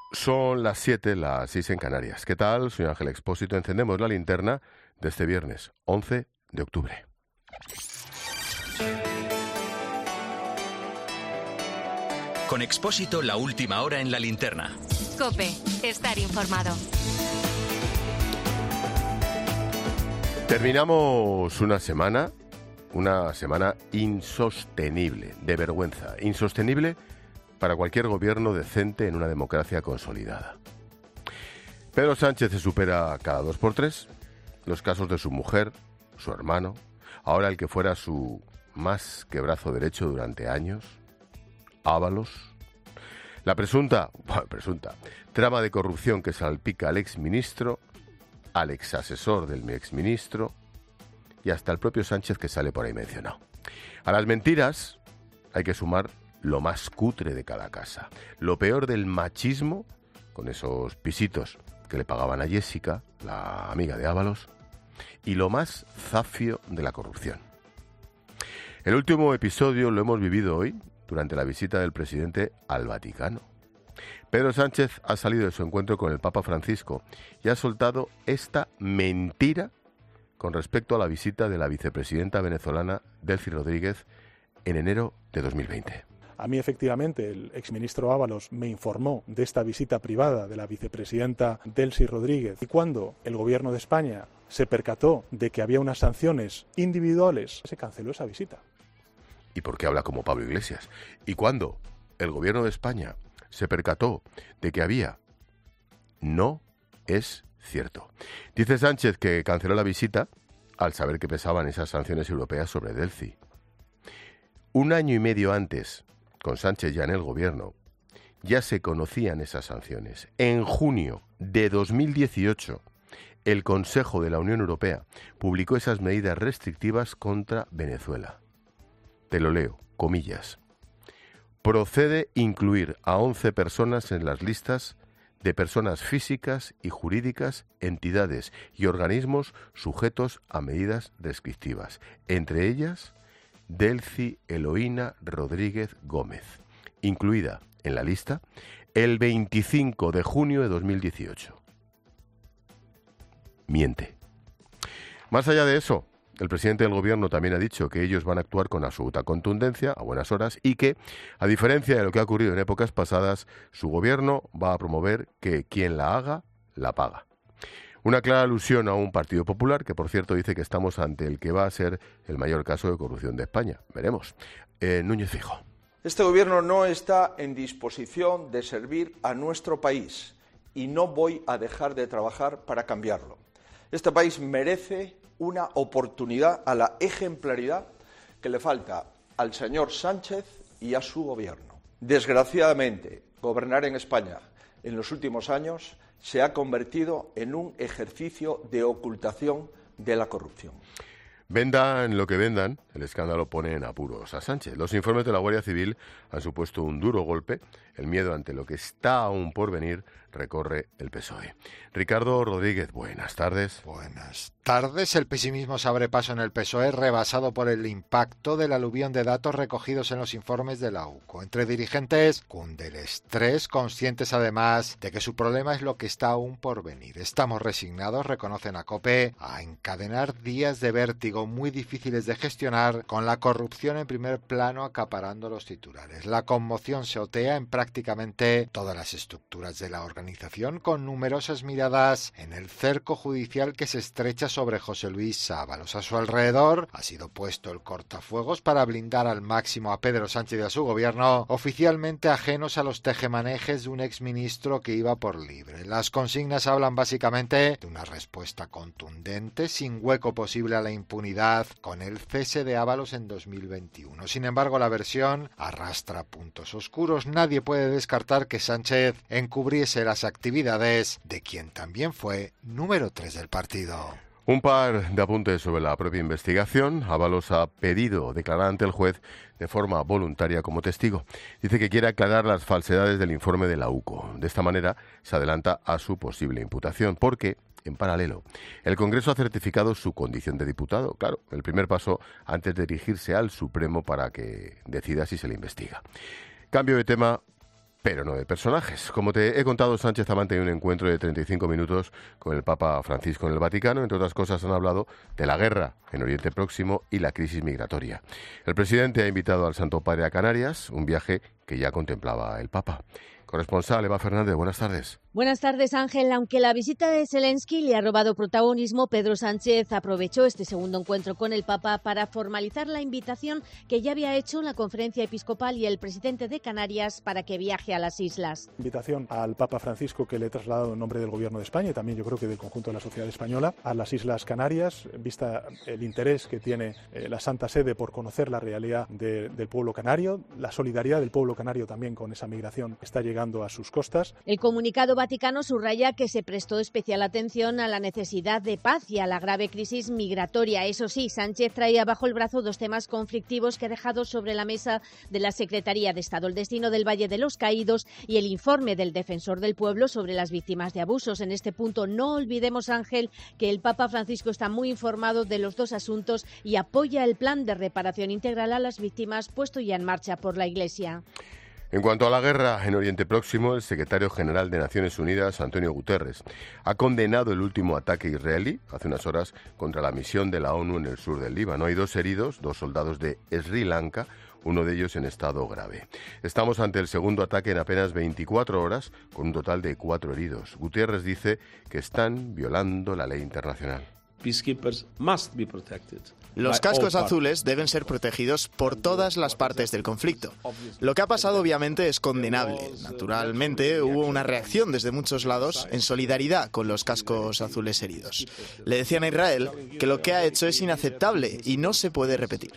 Son las 7, las 6 en Canarias. ¿Qué tal? Soy Ángel Expósito. Encendemos la linterna de este viernes, 11 de octubre. Con Expósito, la última hora en la linterna. COPE, estar informado. Terminamos una semana insostenible, de vergüenza. Insostenible para cualquier gobierno decente en una democracia consolidada. Pedro Sánchez se supera cada 2 por 3. Los casos de su mujer, su hermano, ahora el que fuera su más que brazo derecho durante años, Ábalos, la presunta trama de corrupción que salpica al exministro, al exasesor del exministro y hasta el propio Sánchez que sale por ahí mencionado. A las mentiras hay que sumar lo más cutre de cada casa, lo peor del machismo, con esos pisitos que le pagaban a Jessica, la amiga de Ábalos, y lo más zafio de la corrupción. El último episodio lo hemos vivido hoy, durante la visita del presidente al Vaticano. Pedro Sánchez ha salido de su encuentro con el Papa Francisco y ha soltado esta mentira con respecto a la visita de la vicepresidenta venezolana Delcy Rodríguez en enero de 2020. A mí, efectivamente, el exministro Ábalos me informó de esta visita privada de la vicepresidenta Delcy Rodríguez. Y cuando el gobierno de España se percató de que había unas sanciones individuales, se canceló esa visita. ¿Y por qué habla como Pablo Iglesias? Y cuando el gobierno de España se percató de que había, no es cierto. Dice Sánchez que canceló la visita al saber que pesaban esas sanciones europeas sobre Delcy. 1 año y medio antes, con Sánchez ya en el gobierno, ya se conocían esas sanciones. En junio de 2018, el Consejo de la Unión Europea publicó esas medidas restrictivas contra Venezuela. Te lo leo, comillas. Procede incluir a 11 personas en las listas de personas físicas y jurídicas, entidades y organismos sujetos a medidas restrictivas, entre ellas Delcy Eloína Rodríguez Gómez, incluida en la lista el 25 de junio de 2018. Miente. Más allá de eso, el presidente del gobierno también ha dicho que ellos van a actuar con absoluta contundencia, a buenas horas, y que, a diferencia de lo que ha ocurrido en épocas pasadas, su gobierno va a promover que quien la haga, la paga. Una clara alusión a un Partido Popular que, por cierto, dice que estamos ante el que va a ser el mayor caso de corrupción de España. Veremos. Núñez Feijóo. Este gobierno no está en disposición de servir a nuestro país y no voy a dejar de trabajar para cambiarlo. Este país merece una oportunidad a la ejemplaridad que le falta al señor Sánchez y a su gobierno. Desgraciadamente, gobernar en España en los últimos años se ha convertido en un ejercicio de ocultación de la corrupción. Vendan lo que vendan, el escándalo pone en apuros a Sánchez. Los informes de la Guardia Civil han supuesto un duro golpe. El miedo ante lo que está aún por venir recorre el PSOE. Ricardo Rodríguez, buenas tardes. Buenas tardes. El pesimismo se abre paso en el PSOE, rebasado por el impacto del aluvión de datos recogidos en los informes de la UCO. Entre dirigentes cunde el estrés, conscientes además de que su problema es lo que está aún por venir. Estamos resignados, reconocen a COPE, a encadenar días de vértigo muy difíciles de gestionar, con la corrupción en primer plano acaparando los titulares. La conmoción se otea en prácticamente todas las estructuras de la organización, con numerosas miradas en el cerco judicial que se estrecha sobre José Luis Ábalos. A su alrededor ha sido puesto el cortafuegos para blindar al máximo a Pedro Sánchez y a su gobierno, oficialmente ajenos a los tejemanejes de un exministro que iba por libre. Las consignas hablan básicamente de una respuesta contundente, sin hueco posible a la impunidad, con el cese de Ábalos en 2021. Sin embargo, la versión arrastra puntos oscuros. Nadie puede descartar que Sánchez encubriese las actividades de quien también fue número 3 del partido. Un par de apuntes sobre la propia investigación. Ábalos ha pedido declarar ante el juez de forma voluntaria como testigo. Dice que quiere aclarar las falsedades del informe de la UCO. De esta manera se adelanta a su posible imputación, porque, en paralelo, el Congreso ha certificado su condición de diputado. Claro, el primer paso antes de dirigirse al Supremo para que decida si se le investiga. Cambio de tema pero no de personajes. Como te he contado, Sánchez ha mantenido un encuentro de 35 minutos con el Papa Francisco en el Vaticano. Entre otras cosas, han hablado de la guerra en Oriente Próximo y la crisis migratoria. El presidente ha invitado al Santo Padre a Canarias, un viaje que ya contemplaba el Papa. Corresponsal Eva Fernández, buenas tardes. Buenas tardes, Ángel. Aunque la visita de Zelensky le ha robado protagonismo, Pedro Sánchez aprovechó este segundo encuentro con el Papa para formalizar la invitación que ya había hecho en la conferencia episcopal y el presidente de Canarias para que viaje a las islas. Invitación al Papa Francisco que le he trasladado en nombre del Gobierno de España y también yo creo que del conjunto de la sociedad española a las Islas Canarias, vista el interés que tiene la Santa Sede por conocer la realidad del pueblo canario, la solidaridad del pueblo canario también con esa migración que está llegando a sus costas. El comunicado Vaticano subraya que se prestó especial atención a la necesidad de paz y a la grave crisis migratoria. Eso sí, Sánchez traía bajo el brazo dos temas conflictivos que ha dejado sobre la mesa de la Secretaría de Estado: el destino del Valle de los Caídos y el informe del Defensor del Pueblo sobre las víctimas de abusos. En este punto no olvidemos, Ángel, que el Papa Francisco está muy informado de los dos asuntos y apoya el plan de reparación integral a las víctimas puesto ya en marcha por la Iglesia. En cuanto a la guerra en Oriente Próximo, el secretario general de Naciones Unidas, Antonio Guterres, ha condenado el último ataque israelí hace unas horas contra la misión de la ONU en el sur del Líbano. Hay 2 heridos, 2 soldados de Sri Lanka, uno de ellos en estado grave. Estamos ante el segundo ataque en apenas 24 horas, con un total de 4 heridos. Guterres dice que están violando la ley internacional. Los cascos azules deben ser protegidos por todas las partes del conflicto. Lo que ha pasado obviamente es condenable. Naturalmente hubo una reacción desde muchos lados en solidaridad con los cascos azules heridos. Le decían a Israel que lo que ha hecho es inaceptable y no se puede repetir.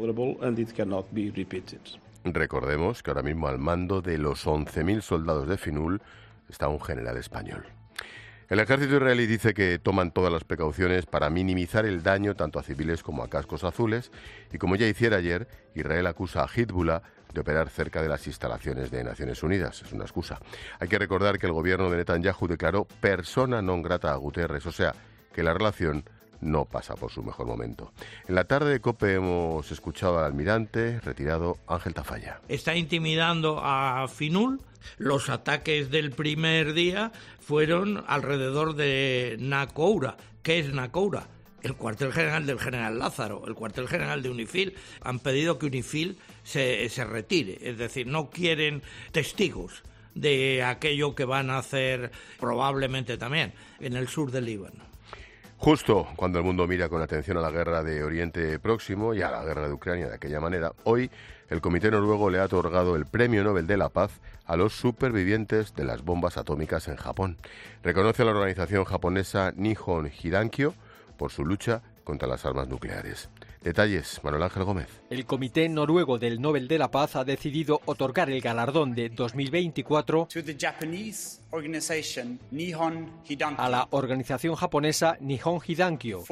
Recordemos que ahora mismo al mando de los 11.000 soldados de FINUL está un general español. El ejército israelí dice que toman todas las precauciones para minimizar el daño tanto a civiles como a cascos azules y, como ya hiciera ayer, Israel acusa a Hezbollah de operar cerca de las instalaciones de Naciones Unidas. Es una excusa. Hay que recordar que el gobierno de Netanyahu declaró persona non grata a Guterres, o sea, que la relación no pasa por su mejor momento. En la tarde de COPE hemos escuchado al almirante retirado Ángel Tafalla. Está intimidando a FINUL. Los ataques del primer día fueron alrededor de Nacoura. ¿Qué es Nacoura? El cuartel general del general Lázaro, el cuartel general de UNIFIL. Han pedido que UNIFIL se retire, es decir, no quieren testigos de aquello que van a hacer probablemente también en el sur del Líbano. Justo cuando el mundo mira con atención a la guerra de Oriente Próximo y a la guerra de Ucrania de aquella manera, hoy el Comité Noruego le ha otorgado el Premio Nobel de la Paz a los supervivientes de las bombas atómicas en Japón. Reconoce a la organización japonesa Nihon Hidankyo por su lucha contra las armas nucleares. Detalles, Manuel Ángel Gómez. El Comité Noruego del Nobel de la Paz ha decidido otorgar el galardón de 2024 a la organización japonesa Nihon Hidankyo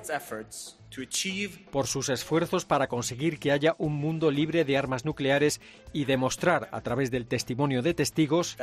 por sus esfuerzos para conseguir que haya un mundo libre de armas nucleares y demostrar a través del testimonio de testigos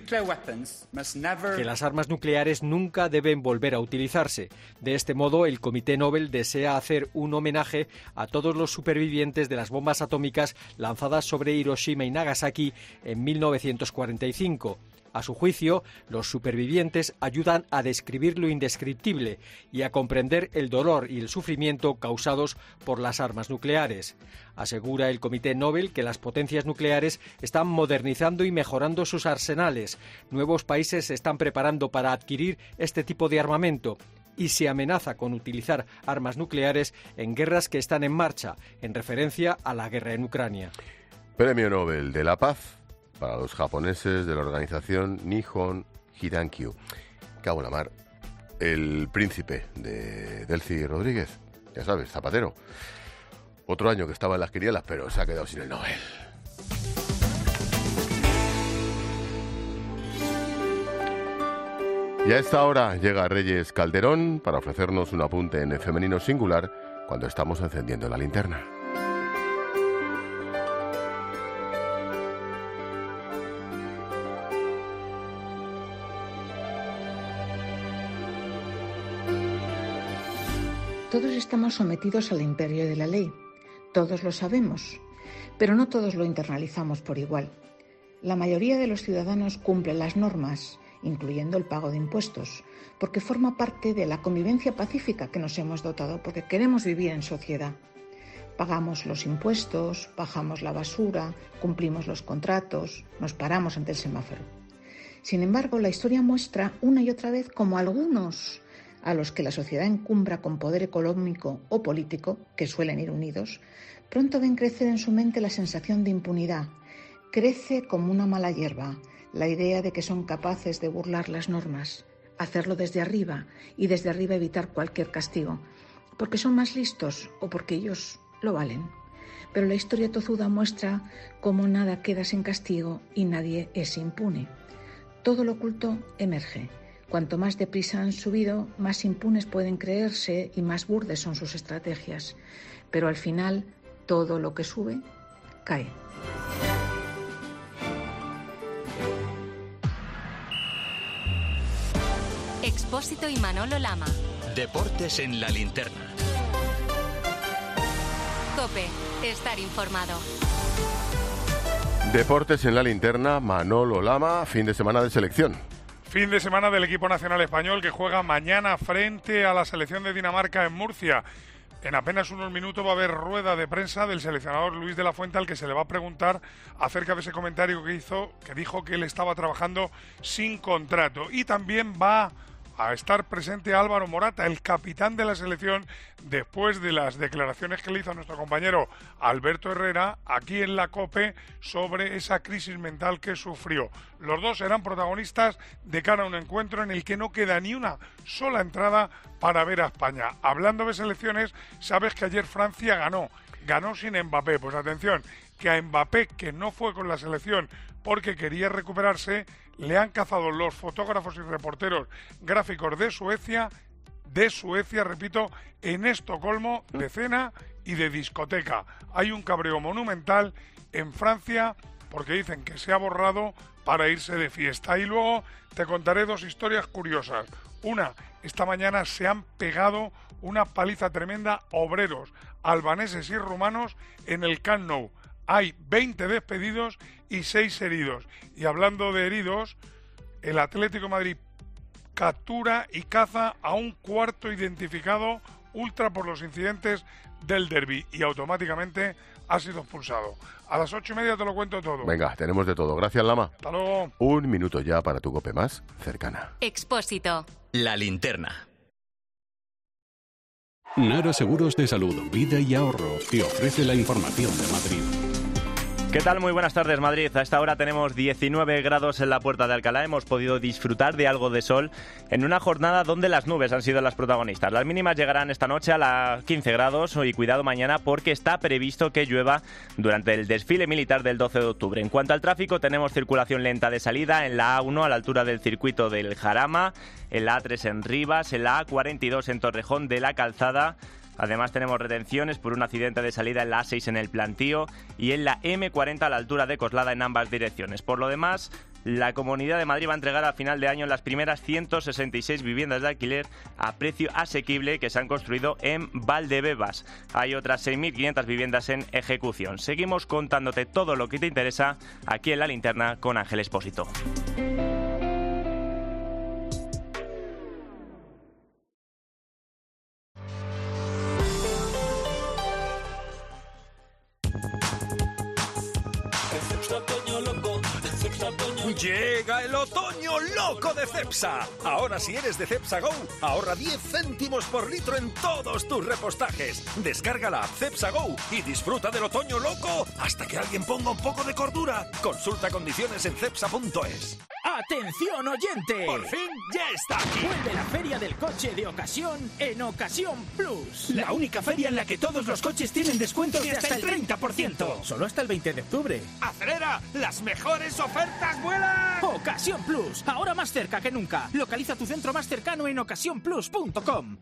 que las armas nucleares nunca deben volver a utilizarse. De este modo, el Comité Nobel desea hacer un homenaje a todos los supervivientes de las bombas atómicas lanzadas sobre Hiroshima y Nagasaki en 1945. A su juicio, los supervivientes ayudan a describir lo indescriptible y a comprender el dolor y el sufrimiento causados por las armas nucleares. Asegura el Comité Nobel que las potencias nucleares están modernizando y mejorando sus arsenales. Nuevos países se están preparando para adquirir este tipo de armamento y se amenaza con utilizar armas nucleares en guerras que están en marcha, en referencia a la guerra en Ucrania. Premio Nobel de la Paz para los japoneses de la organización Nihon Hidankyo. Cago en la mar, el príncipe de Delcy Rodríguez, ya sabes, zapatero. Otro año que estaba en las quinielas, pero se ha quedado sin el Nobel. Y a esta hora llega Reyes Calderón para ofrecernos un apunte en el femenino singular cuando estamos encendiendo la linterna. Todos estamos sometidos al imperio de la ley. Todos lo sabemos, pero no todos lo internalizamos por igual. La mayoría de los ciudadanos cumple las normas, incluyendo el pago de impuestos, porque forma parte de la convivencia pacífica que nos hemos dotado, porque queremos vivir en sociedad. Pagamos los impuestos, bajamos la basura, cumplimos los contratos, nos paramos ante el semáforo. Sin embargo, la historia muestra una y otra vez cómo algunos, a los que la sociedad encumbra con poder económico o político, que suelen ir unidos, pronto ven crecer en su mente la sensación de impunidad. Crece como una mala hierba la idea de que son capaces de burlar las normas, hacerlo desde arriba y desde arriba evitar cualquier castigo, porque son más listos o porque ellos lo valen. Pero la historia tozuda muestra cómo nada queda sin castigo y nadie es impune. Todo lo oculto emerge. Cuanto más deprisa han subido, más impunes pueden creerse y más burdes son sus estrategias. Pero al final, todo lo que sube, cae. Expósito y Manolo Lama. Deportes en la linterna. COPE. Estar informado. Deportes en la linterna, Manolo Lama, fin de semana de selección. Fin de semana del equipo nacional español que juega mañana frente a la selección de Dinamarca en Murcia. En apenas unos minutos va a haber rueda de prensa del seleccionador Luis de la Fuente, al que se le va a preguntar acerca de ese comentario que dijo que él estaba trabajando sin contrato. Y también va a estar presente Álvaro Morata, el capitán de la selección, después de las declaraciones que le hizo a nuestro compañero Alberto Herrera aquí en la COPE sobre esa crisis mental que sufrió. Los dos serán protagonistas de cara a un encuentro en el que no queda ni una sola entrada para ver a España. Hablando de selecciones, sabes que ayer Francia ganó sin Mbappé. Pues atención, que a Mbappé, que no fue con la selección porque quería recuperarse, le han cazado los fotógrafos y reporteros gráficos de Suecia, repito, en Estocolmo, de cena y de discoteca. Hay un cabreo monumental en Francia porque dicen que se ha borrado para irse de fiesta. Y luego te contaré dos historias curiosas. Una, esta mañana se han pegado una paliza tremenda obreros albaneses y rumanos en el Camp Nou. Hay 20 despedidos y 6 heridos. Y hablando de heridos, el Atlético de Madrid captura y caza a un cuarto identificado ultra por los incidentes del derbi y automáticamente ha sido expulsado. A las 8:30 te lo cuento todo. Venga, tenemos de todo. Gracias, Lama. Hasta luego. Un minuto ya para tu COPE más cercana. Expósito. La linterna. Nara Seguros de Salud, Vida y Ahorro te ofrece la información de Madrid. ¿Qué tal? Muy buenas tardes, Madrid. A esta hora tenemos 19 grados en la Puerta de Alcalá. Hemos podido disfrutar de algo de sol en una jornada donde las nubes han sido las protagonistas. Las mínimas llegarán esta noche a las 15 grados y cuidado mañana porque está previsto que llueva durante el desfile militar del 12 de octubre. En cuanto al tráfico, tenemos circulación lenta de salida en la A1 a la altura del circuito del Jarama, en la A3 en Rivas, en la A42 en Torrejón de la Calzada. Además tenemos retenciones por un accidente de salida en la A6 en el Plantío y en la M40 a la altura de Coslada en ambas direcciones. Por lo demás, la Comunidad de Madrid va a entregar a final de año las primeras 166 viviendas de alquiler a precio asequible que se han construido en Valdebebas. Hay otras 6.500 viviendas en ejecución. Seguimos contándote todo lo que te interesa aquí en La Linterna con Ángel Expósito. Llega el otoño loco de Cepsa. Ahora si eres de Cepsa Go, ahorra 10 céntimos por litro en todos tus repostajes. Descarga la app Cepsa Go y disfruta del otoño loco hasta que alguien ponga un poco de cordura. Consulta condiciones en cepsa.es. ¡Atención, oyente! ¡Por fin ya está aquí! Vuelve la Feria del Coche de Ocasión en Ocasión Plus. La única feria en la que todos los coches tienen descuentos de hasta el 30%. Solo hasta el 20 de octubre. ¡Acelera! ¡Las mejores ofertas vuelan! Ocasión Plus, ahora más cerca que nunca. Localiza tu centro más cercano en ocasiónplus.com.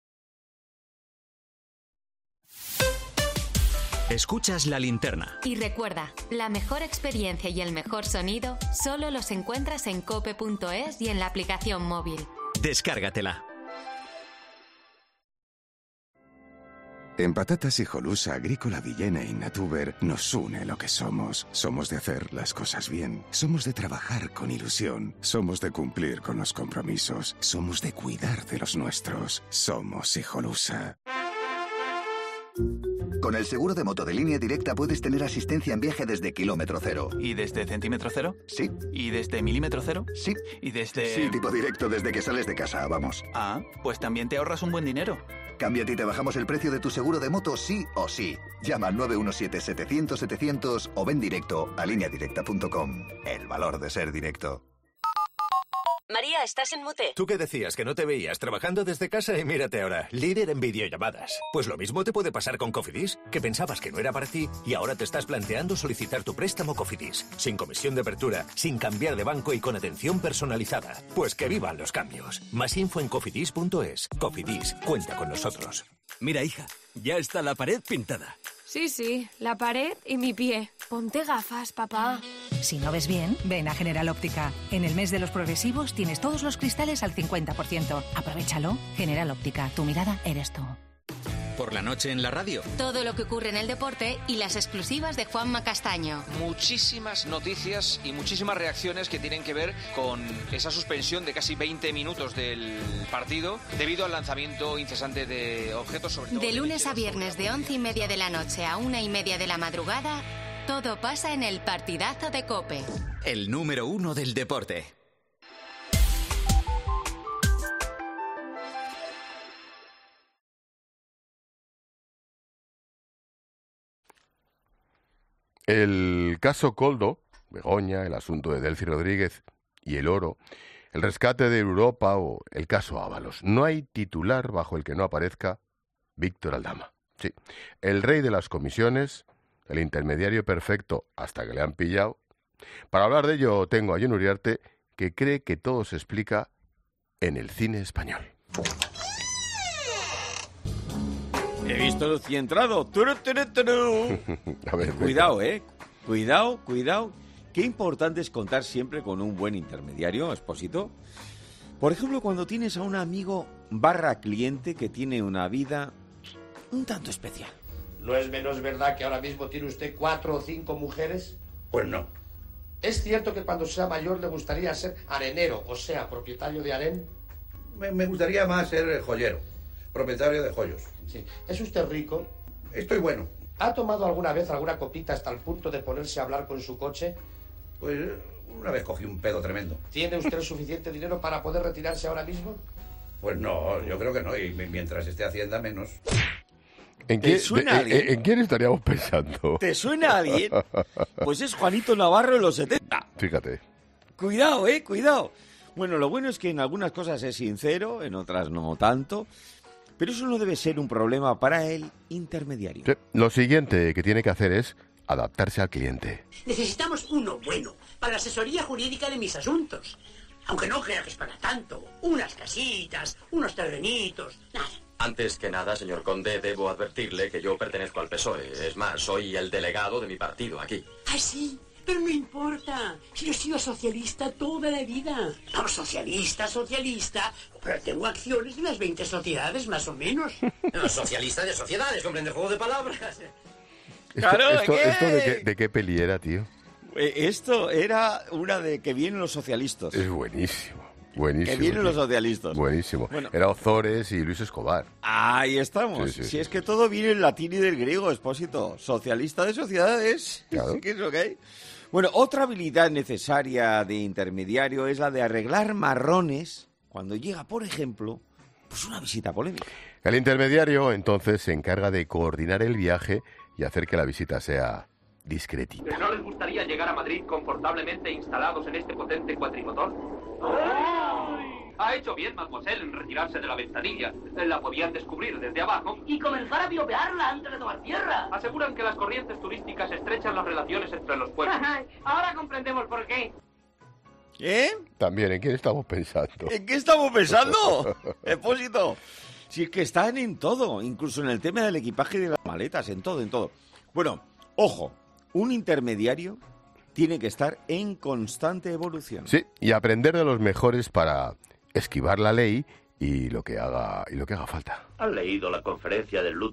Escuchas La Linterna. Y recuerda, la mejor experiencia y el mejor sonido solo los encuentras en cope.es y en la aplicación móvil. Descárgatela. En Patatas Hijolusa, Agrícola Villena y Natuber nos une lo que somos. Somos de hacer las cosas bien. Somos de trabajar con ilusión. Somos de cumplir con los compromisos. Somos de cuidar de los nuestros. Somos Hijolusa. Con el seguro de moto de Línea Directa puedes tener asistencia en viaje desde kilómetro cero. ¿Y desde centímetro cero? Sí. ¿Y desde milímetro cero? Sí. ¿Y desde...? Sí, tipo directo desde que sales de casa, vamos. Ah, pues también te ahorras un buen dinero. Cámbiate y te bajamos el precio de tu seguro de moto sí o sí. Llama al 917-700-700 o ven directo a lineadirecta.com. El valor de ser directo. María, ¿estás en mute? ¿Tú qué decías? Que no te veías trabajando desde casa y mírate ahora, líder en videollamadas. Pues lo mismo te puede pasar con Cofidis, que pensabas que no era para ti y ahora te estás planteando solicitar tu préstamo Cofidis. Sin comisión de apertura, sin cambiar de banco y con atención personalizada. Pues que vivan los cambios. Más info en cofidis.es. Cofidis, cuenta con nosotros. Mira, hija, ya está la pared pintada. Sí, la pared y mi pie. Ponte gafas, papá. Si no ves bien, ven a General Óptica. En el mes de los progresivos tienes todos los cristales al 50%. Aprovechalo. General Óptica, tu mirada eres tú. Por la noche en la radio. Todo lo que ocurre en el deporte y las exclusivas de Juanma Castaño. Muchísimas noticias y muchísimas reacciones que tienen que ver con esa suspensión de casi 20 minutos del partido debido al lanzamiento incesante de objetos, sobre todo... De lunes a viernes de 11:30 de la noche a 1:30 de la madrugada, todo pasa en el partidazo de COPE. El número 1 del deporte. El caso Coldo, Begoña, el asunto de Delcy Rodríguez y el oro, el rescate de Europa o el caso Ábalos. No hay titular bajo el que no aparezca Víctor Aldama. Sí, el rey de las comisiones, el intermediario perfecto hasta que le han pillado. Para hablar de ello tengo a Jon Uriarte, que cree que todo se explica en el cine español. He visto Lucía entrado. ¡Turu, turu, turu! A ver, cuidado, Cuidado. Qué importante es contar siempre con un buen intermediario, Expósito. Por ejemplo, cuando tienes a un amigo / cliente que tiene una vida un tanto especial. ¿No es menos verdad que ahora mismo tiene usted 4 o 5 mujeres? Pues no. ¿Es cierto que cuando sea mayor le gustaría ser arenero, o sea, propietario de harén? Me gustaría más ser joyero, propietario de joyos. Sí. ¿Es usted rico? Estoy bueno. ¿Ha tomado alguna vez alguna copita hasta el punto de ponerse a hablar con su coche? Pues una vez cogí un pedo tremendo. ¿Tiene usted el suficiente dinero para poder retirarse ahora mismo? Pues no, yo creo que no, y mientras esté Hacienda menos. ¿En quién estaríamos pensando? ¿Te suena a alguien? Pues es Juanito Navarro en los 70. Fíjate. Cuidado. Bueno, lo bueno es que en algunas cosas es sincero, en otras no tanto. Pero eso no debe ser un problema para el intermediario. Sí. Lo siguiente que tiene que hacer es adaptarse al cliente. Necesitamos uno bueno para la asesoría jurídica de mis asuntos. Aunque no crea que es para tanto. Unas casitas, unos terrenitos, nada. Antes que nada, señor conde, debo advertirle que yo pertenezco al PSOE. Es más, soy el delegado de mi partido aquí. ¿Ah, sí? Pero no importa. Si yo he sido socialista toda la vida. Vamos, socialista. Pero tengo acciones de unas 20 sociedades, más o menos. No, socialista de sociedades, comprende el juego de palabras. Claro, ¿Esto de qué peli era, tío? Esto era una de que vienen los socialistas. Es buenísimo. Que vienen los socialistas. Buenísimo. Bueno. Era Ozores y Luis Escobar. Ahí estamos. Sí. Si es que todo viene del latín y del griego, Expósito. Socialista de sociedades. Claro. Sí que es lo que hay. Bueno, otra habilidad necesaria de intermediario es la de arreglar marrones cuando llega, por ejemplo, pues una visita polémica. El intermediario, entonces, se encarga de coordinar el viaje y hacer que la visita sea discretita. ¿No les gustaría llegar a Madrid confortablemente instalados en este potente cuatrimotor? Ha hecho bien, mademoiselle, en retirarse de la ventanilla. La podían descubrir desde abajo Y comenzar a piropearla antes de tomar tierra. Aseguran que las corrientes turísticas estrechan las relaciones entre los pueblos. Ahora comprendemos por qué. ¿Eh? También, ¿en quién estamos pensando? ¿En qué estamos pensando, Expósito? Si es que están en todo, incluso en el tema del equipaje y de las maletas, en todo. Bueno, ojo, un intermediario tiene que estar en constante evolución. Sí, y aprender de los mejores para esquivar la ley y lo que haga falta. ¿Han leído la conferencia del Lute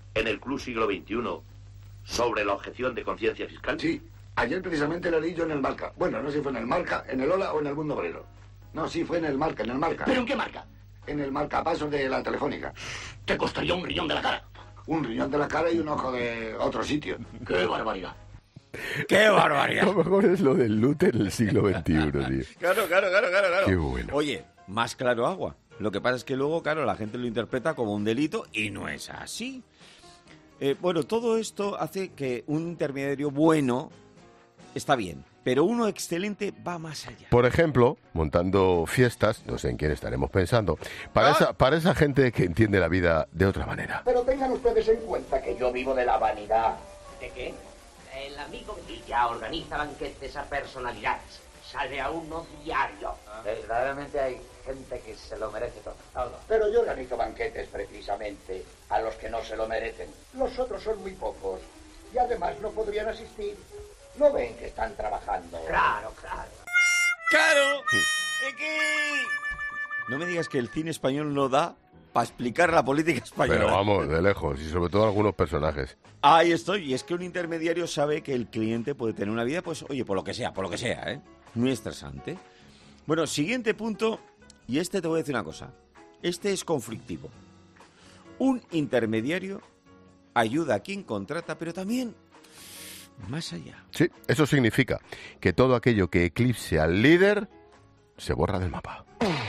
en el Club Siglo XXI sobre la objeción de conciencia fiscal? Sí, ayer precisamente lo leí yo en el Marca. Bueno, no sé si fue en el Marca, en el Ola o en el Mundo Obrero. No, sí, fue en el Marca, ¿Pero en qué marca? En el marcapasos de la Telefónica. Te costaría un riñón de la cara. Un riñón de la cara y un ojo de otro sitio. ¡Qué barbaridad! ¡Qué barbaridad! Lo mejor es lo del lute en el siglo XXI, tío. Claro. Qué bueno. Oye, más claro agua. Lo que pasa es que luego, claro, la gente lo interpreta como un delito y no es así. Bueno, todo esto hace que un intermediario bueno está bien, pero uno excelente va más allá. Por ejemplo, montando fiestas, no sé en quién estaremos pensando, para esa gente que entiende la vida de otra manera. Pero tengan ustedes en cuenta que yo vivo de la vanidad. ¿De qué? El amigo Villa organiza banquetes a personalidades. Sale a uno diario. Verdaderamente hay gente que se lo merece todo. Pero yo organizo banquetes precisamente a los que no se lo merecen. Los otros son muy pocos y además no podrían asistir. ¿No ven que están trabajando? Claro. ¡Claro! Es que... No me digas que el cine español no da para explicar la política española. Pero vamos, de lejos, y sobre todo algunos personajes. Ahí estoy, y es que un intermediario sabe que el cliente puede tener una vida, pues, oye, por lo que sea, ¿eh? Muy estresante. Bueno, siguiente punto, y te voy a decir una cosa. Este es conflictivo. Un intermediario ayuda a quien contrata, pero también más allá. Sí, eso significa que todo aquello que eclipse al líder se borra del mapa.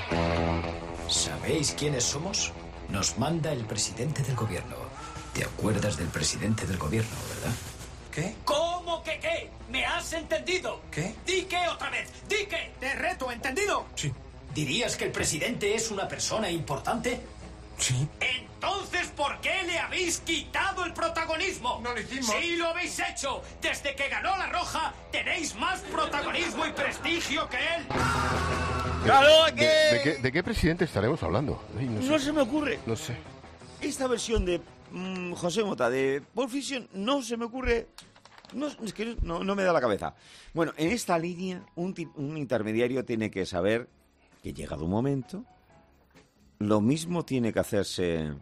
¿Sabéis quiénes somos? Nos manda el presidente del gobierno. ¿Te acuerdas del presidente del gobierno, verdad? ¿Qué? ¿Cómo que qué? ¿Me has entendido? ¿Qué? ¿Di qué otra vez? ¿Di qué? Te reto, ¿entendido? Sí. ¿Dirías que el presidente es una persona importante? Sí. Entonces, ¿por qué le habéis quitado el protagonismo? No lo hicimos. Sí, lo habéis hecho. Desde que ganó la Roja, tenéis más protagonismo y prestigio que él. ¡Claro que! ¿De qué presidente estaremos hablando? Ay, no se me ocurre. No sé. Esta versión de José Mota de Pulp Fiction no se me ocurre. No, es que no me da la cabeza. Bueno, en esta línea, un intermediario tiene que saber que llegado un momento, lo mismo tiene que hacerse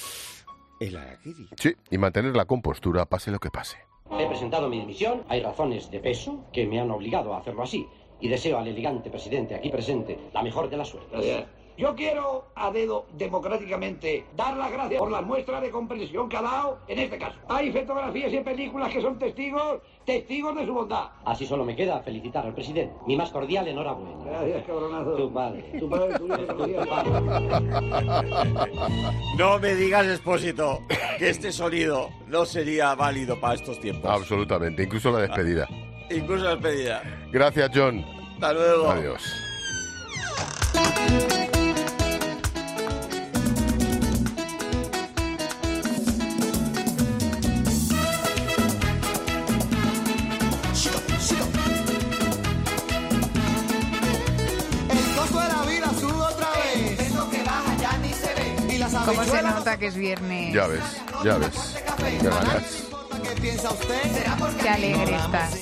el harakiri. Sí, y mantener la compostura pase lo que pase. He presentado mi dimisión, hay razones de peso que me han obligado a hacerlo así. Y deseo al elegante presidente aquí presente la mejor de las suertes. Yo quiero, a dedo, democráticamente, dar las gracias por la muestra de comprensión que ha dado en este caso. Hay fotografías y películas que son testigos de su bondad. Así solo me queda felicitar al presidente. Mi más cordial enhorabuena. Gracias, cabronazo. Tu padre, tuyo. No me digas, Expósito, que este sonido no sería válido para estos tiempos. Absolutamente, incluso la despedida. Incluso la despedida. Gracias, John. Hasta luego. Adiós. ¿Cómo se nota que es viernes? Ya ves. Qué ganas. Qué alegre estás.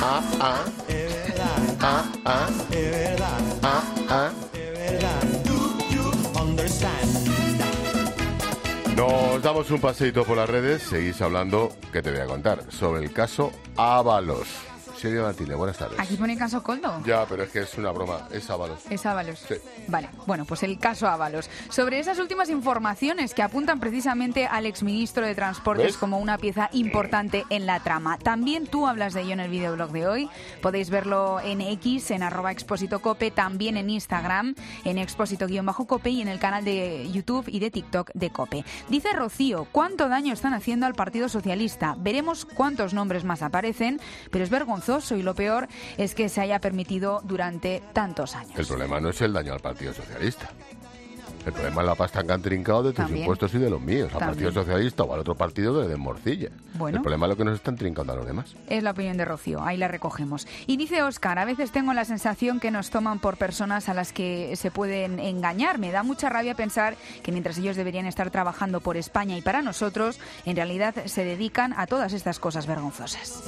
Nos damos un paseíto por las redes. Seguís hablando, ¿qué te voy a contar? Sobre el caso Ábalos. Silvia Martínez, buenas tardes. Aquí pone caso Coldo. Ya, pero es que es una broma, es Ábalos. Es Ábalos. Sí. Vale, bueno, pues el caso Ábalos. Sobre esas últimas informaciones que apuntan precisamente al exministro de Transportes, ¿ves?, como una pieza importante en la trama. También tú hablas de ello en el videoblog de hoy. Podéis verlo en X, en @expositocope, también en Instagram, en expósito_cope y en el canal de YouTube y de TikTok de Cope. Dice Rocío, ¿cuánto daño están haciendo al Partido Socialista? Veremos cuántos nombres más aparecen, pero es vergonzoso y lo peor es que se haya permitido durante tantos años. El problema no es el daño al Partido Socialista. El problema es la pasta que han trincado de tus También. impuestos y de los míos. Al También. Partido Socialista o al otro partido que le den morcilla. Bueno. El problema es lo que nos están trincando a los demás. Es la opinión de Rocío, ahí la recogemos. Y dice Óscar, a veces tengo la sensación que nos toman por personas a las que se pueden engañar. Me da mucha rabia pensar que mientras ellos deberían estar trabajando por España y para nosotros, en realidad se dedican a todas estas cosas vergonzosas.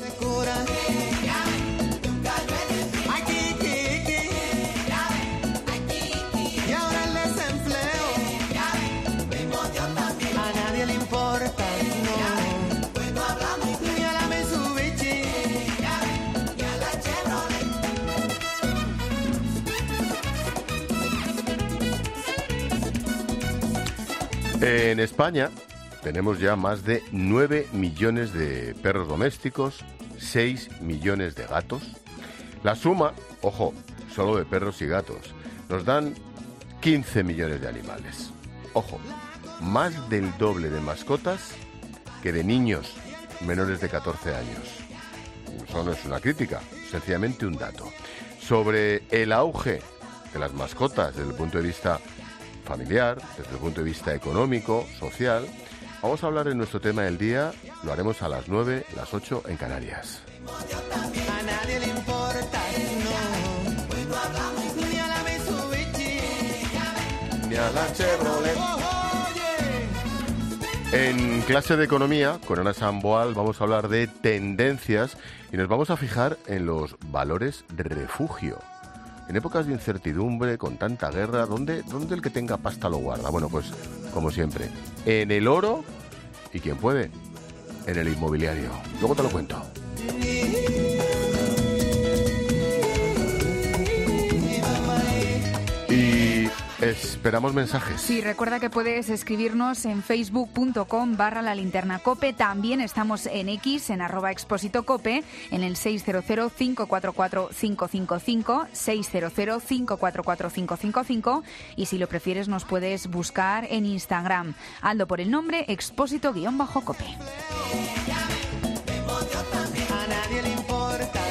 Y ahora el desempleo a nadie le importa, no En España tenemos ya más de 9 millones de perros domésticos, 6 millones de gatos. La suma, ojo, solo de perros y gatos, nos dan 15 millones de animales. Ojo, más del doble de mascotas que de niños menores de 14 años. Eso no es una crítica, sencillamente un dato. Sobre el auge de las mascotas desde el punto de vista familiar, desde el punto de vista económico, social, vamos a hablar en nuestro tema del día. Lo haremos a las 9, las 8 en Canarias. A nadie le importa, no, ni a la Mitsubishi, ni a la Chevrolet. En clase de economía, con Ana Samboal, vamos a hablar de tendencias y nos vamos a fijar en los valores de refugio. En épocas de incertidumbre, con tanta guerra, ¿dónde el que tenga pasta lo guarda? Bueno, pues, como siempre, en el oro y, quien puede, en el inmobiliario. Luego te lo cuento. Y esperamos mensajes. Sí, recuerda que puedes escribirnos en facebook.com/lalinternacope. También estamos en X, en @expositocope, en el 600-544-555, 600-544-555, y si lo prefieres nos puedes buscar en Instagram. Hazlo por el nombre expósito_cope. a nadie le importa,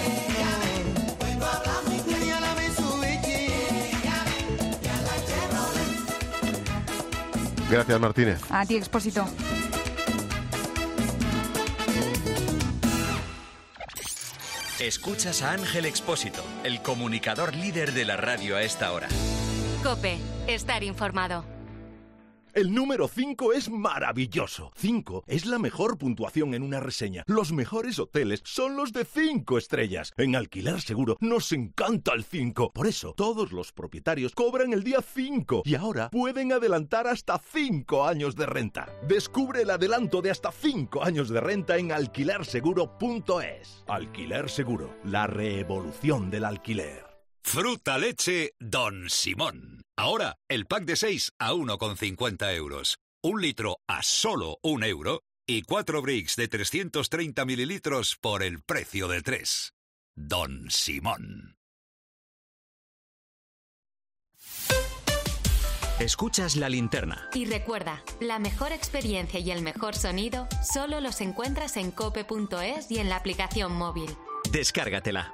no, ni a la Mitsubishi, ni a la Chevrolet. Gracias, Martínez. A ti, Expósito. Escuchas a Ángel Expósito, el comunicador líder de la radio a esta hora. COPE. Estar informado. El número 5 es maravilloso. 5 es la mejor puntuación en una reseña. Los mejores hoteles son los de 5 estrellas. En Alquiler Seguro nos encanta el 5. Por eso, todos los propietarios cobran el día 5 y ahora pueden adelantar hasta 5 años de renta. Descubre el adelanto de hasta 5 años de renta en alquilerseguro.es. Alquiler Seguro, la revolución del alquiler. Fruta leche Don Simón. Ahora, el pack de 6 a 1,50 euros. 1 litro a solo 1 euro. Y 4 bricks de 330 mililitros por el precio de 3. Don Simón. Escuchas La Linterna. Y recuerda, la mejor experiencia y el mejor sonido solo los encuentras en cope.es y en la aplicación móvil. Descárgatela.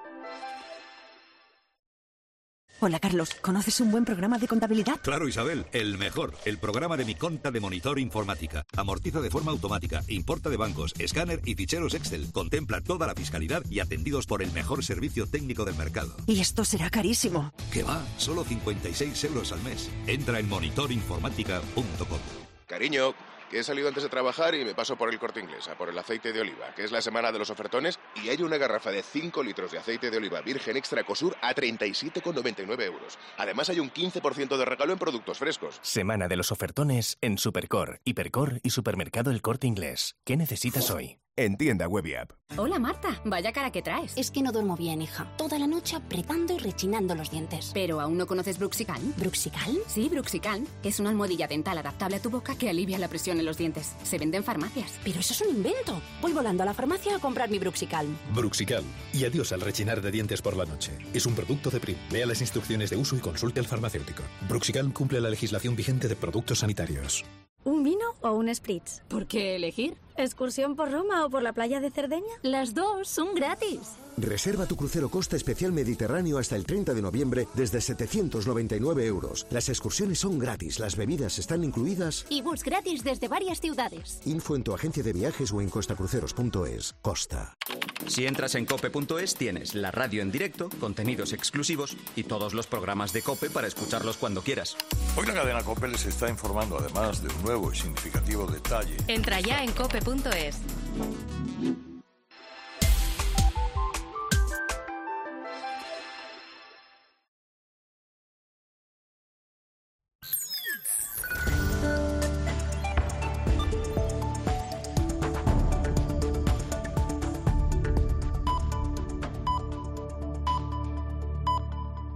Hola, Carlos. ¿Conoces un buen programa de contabilidad? Claro, Isabel. El mejor. El programa de Mi Conta de Monitor Informática. Amortiza de forma automática, importa de bancos, escáner y ficheros Excel. Contempla toda la fiscalidad y atendidos por el mejor servicio técnico del mercado. Y esto será carísimo. ¿Qué va? Solo 56 euros al mes. Entra en monitorinformática.com. Cariño, que he salido antes de trabajar y me paso por el Corte Inglés, a por el aceite de oliva, que es la semana de los ofertones, y hay una garrafa de 5 litros de aceite de oliva virgen extra Cosur a 37,99 euros. Además hay un 15% de regalo en productos frescos. Semana de los ofertones en Supercor, Hipercor y Supermercado El Corte Inglés. ¿Qué necesitas hoy? En tienda web y app. Hola, Marta. Vaya cara que traes. Es que no duermo bien, hija. Toda la noche apretando y rechinando los dientes. ¿Pero aún no conoces Bruxican? ¿Bruxican? Sí, Bruxican. Es una almohadilla dental adaptable a tu boca que alivia la presión en los dientes. Se vende en farmacias. Pero eso es un invento. Voy volando a la farmacia a comprar mi Bruxican. Bruxican. Y adiós al rechinar de dientes por la noche. Es un producto de Prim. Lea las instrucciones de uso y consulte al farmacéutico. Bruxican cumple la legislación vigente de productos sanitarios. ¿Un vino o un spritz? ¿Por qué elegir? ¿Excursión por Roma o por la playa de Cerdeña? Las dos son gratis. Reserva tu crucero Costa Especial Mediterráneo hasta el 30 de noviembre desde 799 euros. Las excursiones son gratis, las bebidas están incluidas. Y bus gratis desde varias ciudades. Info en tu agencia de viajes o en costacruceros.es. Costa. Si entras en cope.es tienes la radio en directo, contenidos exclusivos y todos los programas de COPE para escucharlos cuando quieras. Hoy la cadena COPE les está informando además de un nuevo y significativo detalle. Entra ya en cope.es.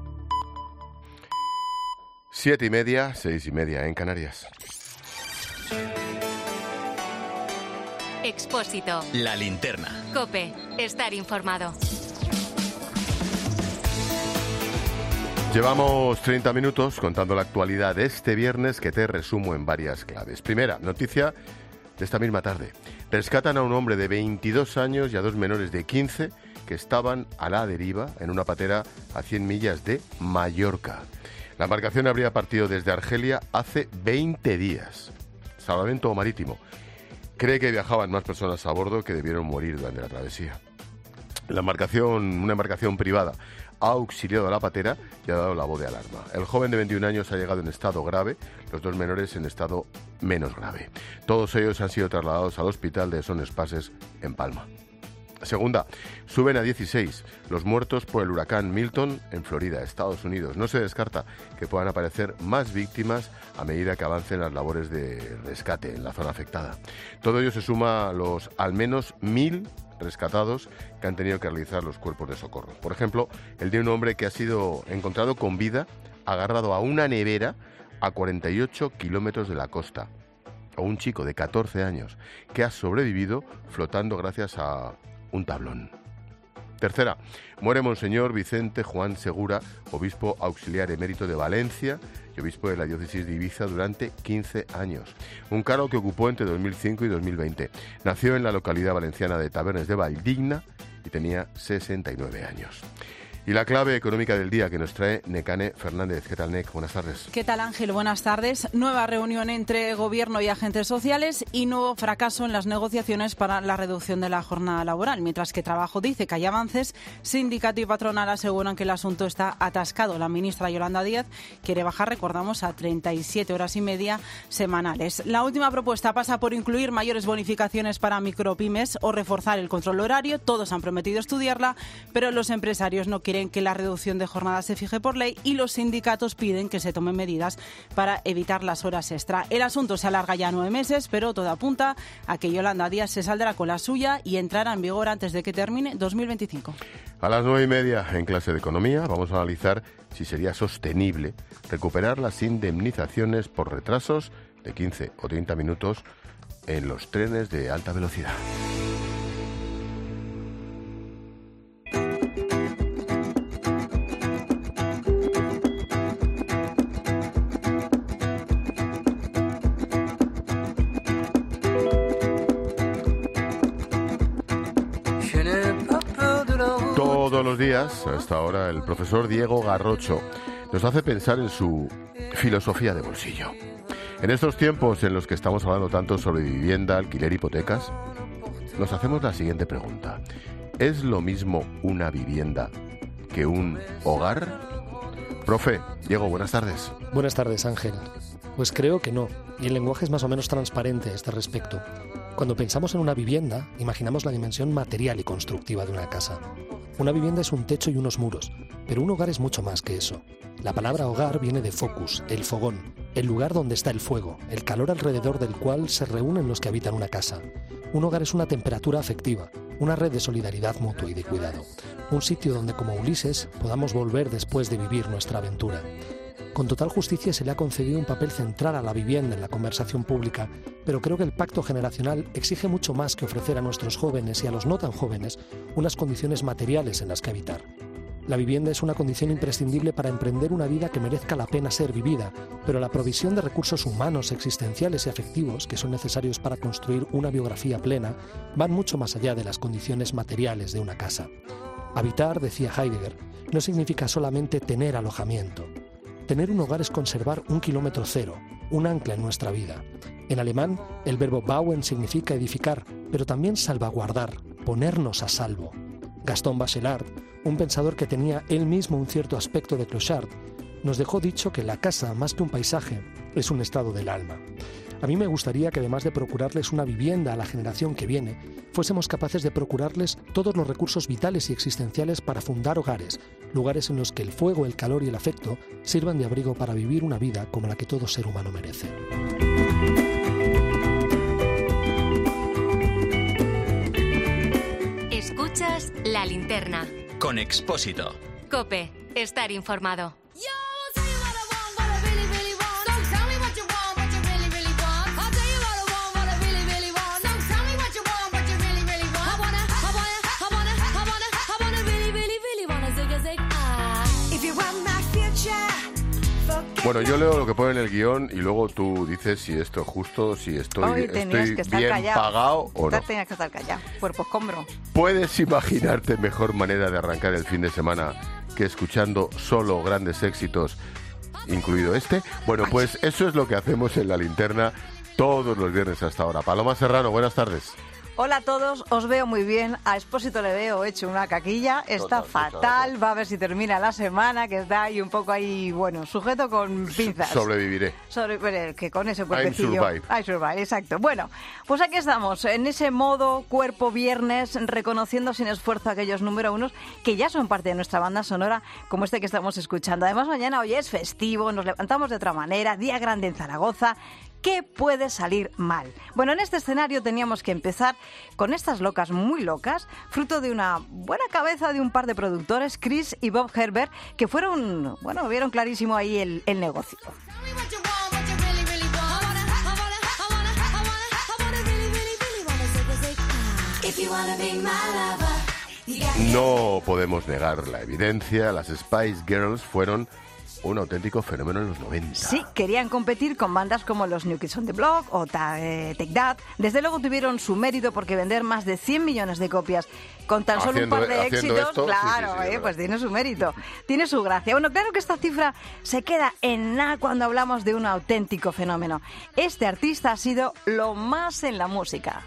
Siete y media, 6:30 en Canarias. Expósito. La linterna. COPE. Estar informado. Llevamos 30 minutos contando la actualidad de este viernes, que te resumo en varias claves. Primera, noticia de esta misma tarde. Rescatan a un hombre de 22 años y a dos menores de 15 que estaban a la deriva en una patera a 100 millas de Mallorca. La embarcación habría partido desde Argelia hace 20 días. Salvamento Marítimo cree que viajaban más personas a bordo que debieron morir durante la travesía. Una embarcación privada ha auxiliado a la patera y ha dado la voz de alarma. El joven de 21 años ha llegado en estado grave, los dos menores en estado menos grave. Todos ellos han sido trasladados al hospital de Son Espases en Palma. Segunda, suben a 16 los muertos por el huracán Milton en Florida, Estados Unidos. No se descarta que puedan aparecer más víctimas a medida que avancen las labores de rescate en la zona afectada. Todo ello se suma a los al menos 1.000 rescatados que han tenido que realizar los cuerpos de socorro. Por ejemplo, el de un hombre que ha sido encontrado con vida agarrado a una nevera a 48 kilómetros de la costa. O un chico de 14 años que ha sobrevivido flotando gracias a un tablón. Tercera, muere Monseñor Vicente Juan Segura, obispo auxiliar emérito de Valencia y obispo de la diócesis de Ibiza durante 15 años. Un cargo que ocupó entre 2005 y 2020. Nació en la localidad valenciana de Tabernes de Valldigna y tenía 69 años. Y la clave económica del día que nos trae Nekane Fernández. ¿Qué tal, Nek? Buenas tardes. ¿Qué tal, Ángel? Buenas tardes. Nueva reunión entre Gobierno y agentes sociales y nuevo fracaso en las negociaciones para la reducción de la jornada laboral. Mientras que Trabajo dice que hay avances, sindicato y patronal aseguran que el asunto está atascado. La ministra Yolanda Díaz quiere bajar, recordamos, a 37 horas y media semanales. La última propuesta pasa por incluir mayores bonificaciones para micropymes o reforzar el control horario. Todos han prometido estudiarla, pero los empresarios no quieren que la reducción de jornada se fije por ley y los sindicatos piden que se tomen medidas para evitar las horas extra. El asunto se alarga ya 9 meses, pero todo apunta a que Yolanda Díaz se saldrá con la suya y entrará en vigor antes de que termine 2025. A las 9:30 en clase de Economía vamos a analizar si sería sostenible recuperar las indemnizaciones por retrasos de 15 o 30 minutos en los trenes de alta velocidad. Todos los días, hasta ahora, el profesor Diego Garrocho nos hace pensar en su filosofía de bolsillo. En estos tiempos en los que estamos hablando tanto sobre vivienda, alquiler, hipotecas, nos hacemos la siguiente pregunta. ¿Es lo mismo una vivienda que un hogar? Profe, Diego, buenas tardes. Buenas tardes, Ángel. Pues creo que no, y el lenguaje es más o menos transparente a este respecto. Cuando pensamos en una vivienda, imaginamos la dimensión material y constructiva de una casa. Una vivienda es un techo y unos muros, pero un hogar es mucho más que eso. La palabra hogar viene de focus, el fogón, el lugar donde está el fuego, el calor alrededor del cual se reúnen los que habitan una casa. Un hogar es una temperatura afectiva, una red de solidaridad mutua y de cuidado. Un sitio donde, como Ulises, podamos volver después de vivir nuestra aventura. Con total justicia se le ha concedido un papel central a la vivienda en la conversación pública, pero creo que el pacto generacional exige mucho más que ofrecer a nuestros jóvenes y a los no tan jóvenes unas condiciones materiales en las que habitar. La vivienda es una condición imprescindible para emprender una vida que merezca la pena ser vivida, pero la provisión de recursos humanos, existenciales y afectivos que son necesarios para construir una biografía plena van mucho más allá de las condiciones materiales de una casa. Habitar, decía Heidegger, no significa solamente tener alojamiento. Tener un hogar es conservar un kilómetro cero, un ancla en nuestra vida. En alemán, el verbo bauen significa edificar, pero también salvaguardar, ponernos a salvo. Gaston Bachelard, un pensador que tenía él mismo un cierto aspecto de clochard, nos dejó dicho que la casa, más que un paisaje, es un estado del alma. A mí me gustaría que, además de procurarles una vivienda a la generación que viene, fuésemos capaces de procurarles todos los recursos vitales y existenciales para fundar hogares, lugares en los que el fuego, el calor y el afecto sirvan de abrigo para vivir una vida como la que todo ser humano merece. Escuchas La Linterna. Con Expósito. COPE. Estar informado. Bueno, yo leo lo que pone en el guión y luego tú dices si esto es justo, si estoy bien callado. pagado o no. Tenías que estar callado, cuerpo escombro. ¿Puedes imaginarte mejor manera de arrancar el fin de semana que escuchando solo grandes éxitos, incluido este? Bueno, pues eso es lo que hacemos en La Linterna todos los viernes hasta ahora. Paloma Serrano, buenas tardes. Hola a todos, os veo muy bien. A Expósito le veo hecho una caquilla. Está fatal, va a ver si termina la semana, que está ahí un poco ahí, bueno, sujeto con pinzas. Sobreviviré. Que con ese cuerpecillo. I survive, exacto. Bueno, pues aquí estamos, en ese modo cuerpo viernes, reconociendo sin esfuerzo a aquellos número unos que ya son parte de nuestra banda sonora, como este que estamos escuchando. Además, mañana hoy es festivo, nos levantamos de otra manera, día grande en Zaragoza. ¿Qué puede salir mal? Bueno, en este escenario teníamos que empezar con estas locas muy locas, fruto de una buena cabeza de un par de productores, Chris y Bob Herbert, que vieron clarísimo ahí el negocio. No podemos negar la evidencia, las Spice Girls fueron un auténtico fenómeno en los 90. Sí, querían competir con bandas como los New Kids on the Block o Take That. Desde luego tuvieron su mérito porque vender más de 100 millones de copias con tan solo un par de éxitos, esto, claro, sí, pues tiene su mérito, tiene su gracia. Bueno, claro que esta cifra se queda en nada cuando hablamos de un auténtico fenómeno. Este artista ha sido lo más en la música.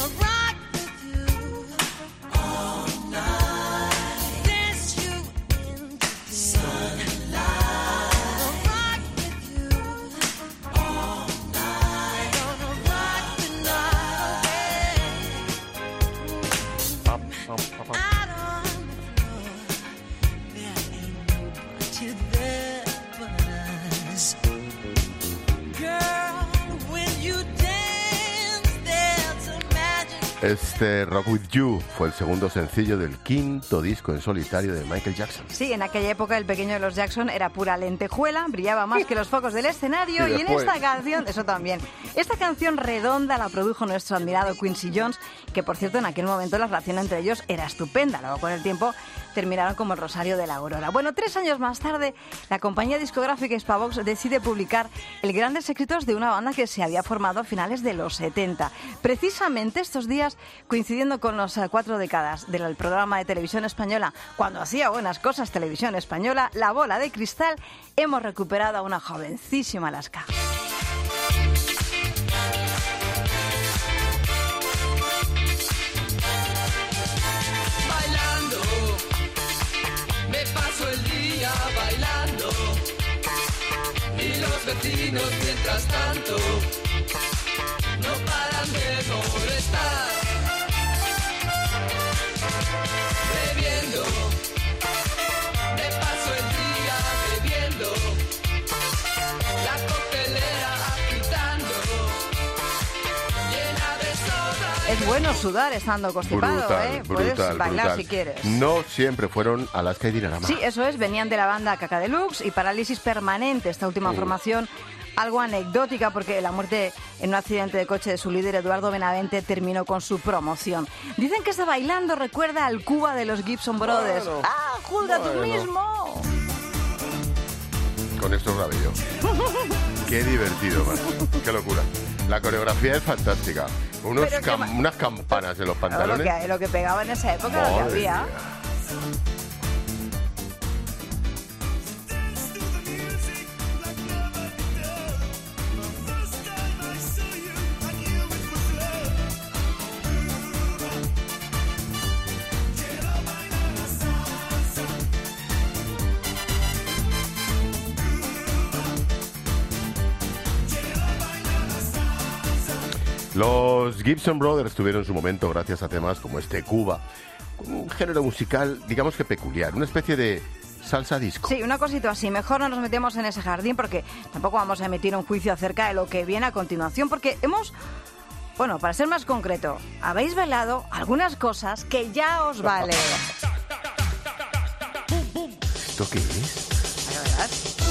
Este Rock With You fue el segundo sencillo del quinto disco en solitario de Michael Jackson. Sí, en aquella época el pequeño de los Jackson era pura lentejuela, brillaba más que los focos del escenario y en esta canción, eso también, esta canción redonda la produjo nuestro admirado Quincy Jones, que por cierto en aquel momento la relación entre ellos era estupenda, luego con el tiempo terminaron como el Rosario de la Aurora. Bueno, 3 años más tarde, la compañía discográfica Hispavox decide publicar el grandes éxitos de una banda que se había formado a finales de los 70. Precisamente estos días, coincidiendo con las 4 décadas del programa de televisión española, cuando hacía buenas cosas Televisión Española, La Bola de Cristal, hemos recuperado a una jovencísima Alaska. Paso el día bailando y los vecinos mientras tanto no paran de molestar, bebiendo, me paso el día bebiendo, la coctelera agitando, llena de soda. Es bueno sudar estando constipado, puedes bailar si quieres. No siempre fueron Alaska y Dinarama. Sí, eso es, venían de la banda Caca Deluxe y Parálisis Permanente, esta última formación, algo anecdótica porque la muerte en un accidente de coche de su líder Eduardo Benavente terminó con su promoción. Dicen que este bailando recuerda al Cuba de los Gibson Brothers. Bueno, ¡juzga tú mismo! Con esto grabé yo. Qué divertido, man. Qué locura. La coreografía es fantástica. Unas campanas en los pantalones. Lo que pegaba en esa época, lo que había. Los Gibson Brothers tuvieron su momento gracias a temas como este Cuba, un género musical, digamos que peculiar, una especie de salsa disco. Sí, una cosita así. Mejor no nos metemos en ese jardín porque tampoco vamos a emitir un juicio acerca de lo que viene a continuación, porque bueno, para ser más concreto, habéis velado algunas cosas que ya os vale. ¿Esto qué es? ¿Verdad?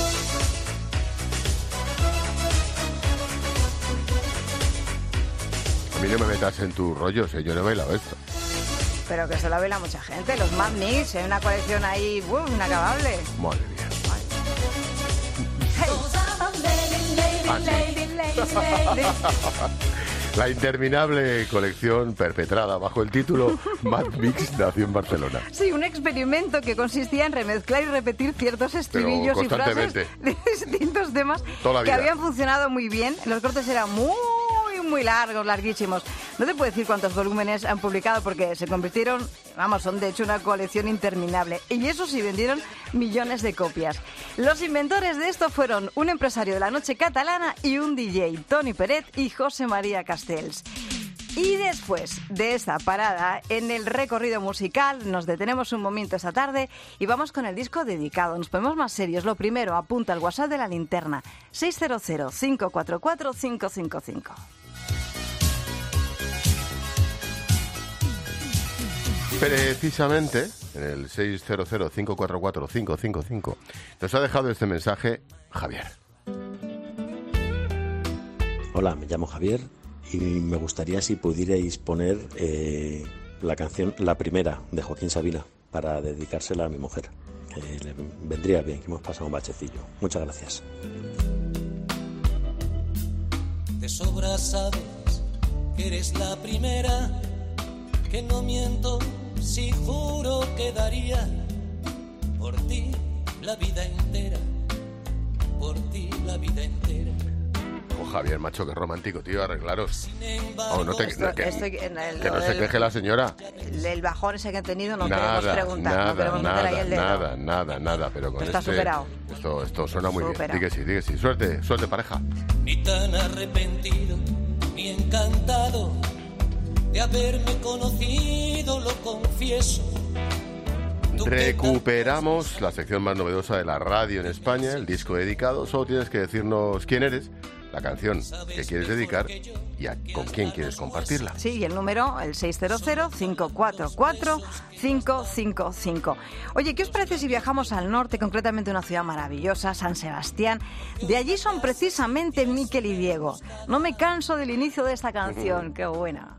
A mí no me metas en tus rollos, yo no he bailado esto. Pero que se lo baila mucha gente. Los Mad Mix, hay una colección ahí inacabable. Madre mía. Hey. La interminable colección perpetrada bajo el título Mad Mix nació en Barcelona. Sí, un experimento que consistía en remezclar y repetir ciertos estribillos y frases de distintos temas que habían funcionado muy bien. Los cortes eran muy largos, larguísimos. No te puedo decir cuántos volúmenes han publicado porque se convirtieron, son de hecho una colección interminable. Y eso sí, vendieron millones de copias. Los inventores de esto fueron un empresario de la noche catalana y un DJ, Toni Peret y José María Castells. Y después de esta parada en el recorrido musical, nos detenemos un momento esta tarde y vamos con el disco dedicado. Nos ponemos más serios. Lo primero, apunta al WhatsApp de la linterna, 600-544-555. Precisamente, en el 600-544-555, nos ha dejado este mensaje Javier. Hola, me llamo Javier y me gustaría si pudierais poner la canción La Primera de Joaquín Sabina para dedicársela a mi mujer. Le vendría bien, que hemos pasado un bachecillo. Muchas gracias. De sobra sabes que eres la primera, que no miento si juro que daría por ti la vida entera, por ti la vida entera. Oh, Javier, macho, qué romántico, tío, arreglaros. Oh, no te, que no se queje la señora. El bajón ese que han tenido no queremos preguntar. Nada, pero con está superado. Esto suena muy bien. Di que sí. Suerte, pareja. Ni tan arrepentido, ni encantado de haberme conocido, lo confieso. Recuperamos la sección más novedosa de la radio en España, el disco dedicado. Solo tienes que decirnos quién eres, la canción que quieres dedicar y con quién quieres compartirla. Sí, y el número, el 600-544-555. Oye, ¿qué os parece si viajamos al norte, concretamente a una ciudad maravillosa, San Sebastián? De allí son precisamente Miquel y Diego. No me canso del inicio de esta canción, qué buena.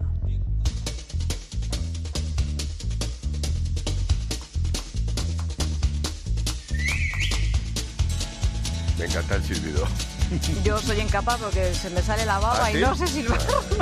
Me encanta el silbido. Yo soy incapaz porque se me sale la baba. ¿Sí? Y no sé silbar,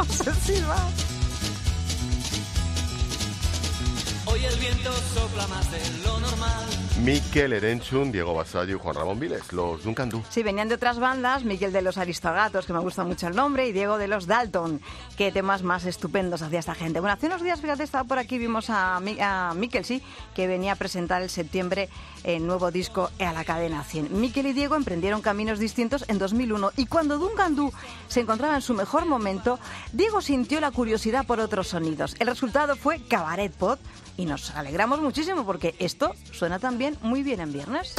Hoy el viento sopla más de lo normal. Miquel Erenchun, Diego Vasallo y Juan Ramón Viles, los Duncan Du. Sí, venían de otras bandas, Miquel de los Aristogatos, que me gusta mucho el nombre, y Diego de los Dalton. Qué temas más estupendos hacía esta gente. Bueno, hace unos días, fíjate, estaba por aquí, vimos a Miquel, sí, que venía a presentar en septiembre el nuevo disco a la cadena 100. Miquel y Diego emprendieron caminos distintos en 2001, y cuando Duncan Du se encontraba en su mejor momento, Diego sintió la curiosidad por otros sonidos. El resultado fue Cabaret Pop, y nos alegramos muchísimo porque esto suena también muy bien en viernes.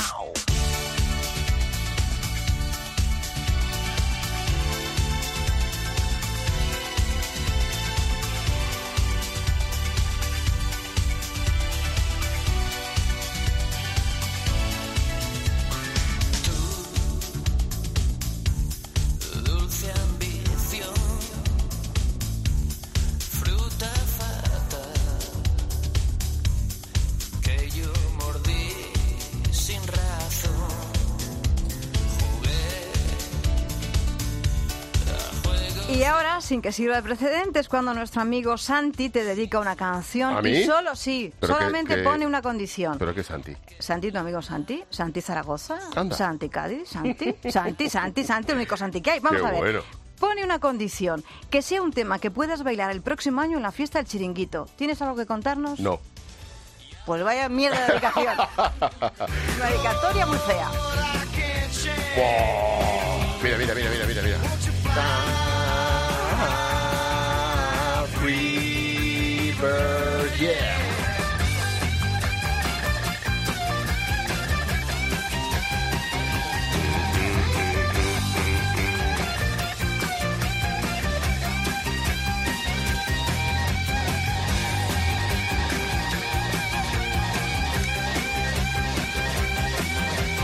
Y ahora, sin que sirva de precedentes, cuando nuestro amigo Santi te dedica una canción. ¿A mí? Y solamente pone una condición. ¿Pero qué Santi? Santi, tu amigo Santi. Santi Zaragoza. Anda. Santi Cádiz. Santi, el único Santi que hay. Vamos a ver. Bueno. Pone una condición, que sea un tema que puedas bailar el próximo año en la fiesta del Chiringuito. ¿Tienes algo que contarnos? No. Pues vaya mierda de dedicación. Una dedicatoria muy fea. Wow. Mira. Freebird, yeah.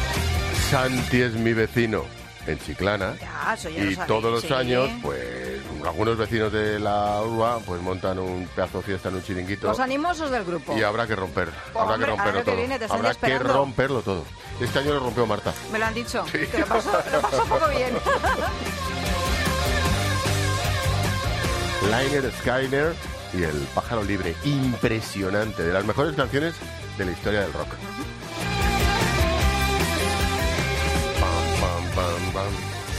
Santi es mi vecino en Chiclana Ya, eso ya y lo sabéis, todos los sí. años pues algunos vecinos de la urba pues montan un pedazo de fiesta en un chiringuito. Los animosos del grupo. Y habrá que romper. Hombre, habrá que romperlo todo. Habrá que romperlo todo. Este año lo rompió Marta. Me lo han dicho. Sí. Que lo pasó un poco bien. Liner Skyler y El pájaro libre. Impresionante. De las mejores canciones de la historia del rock. Bam, bam.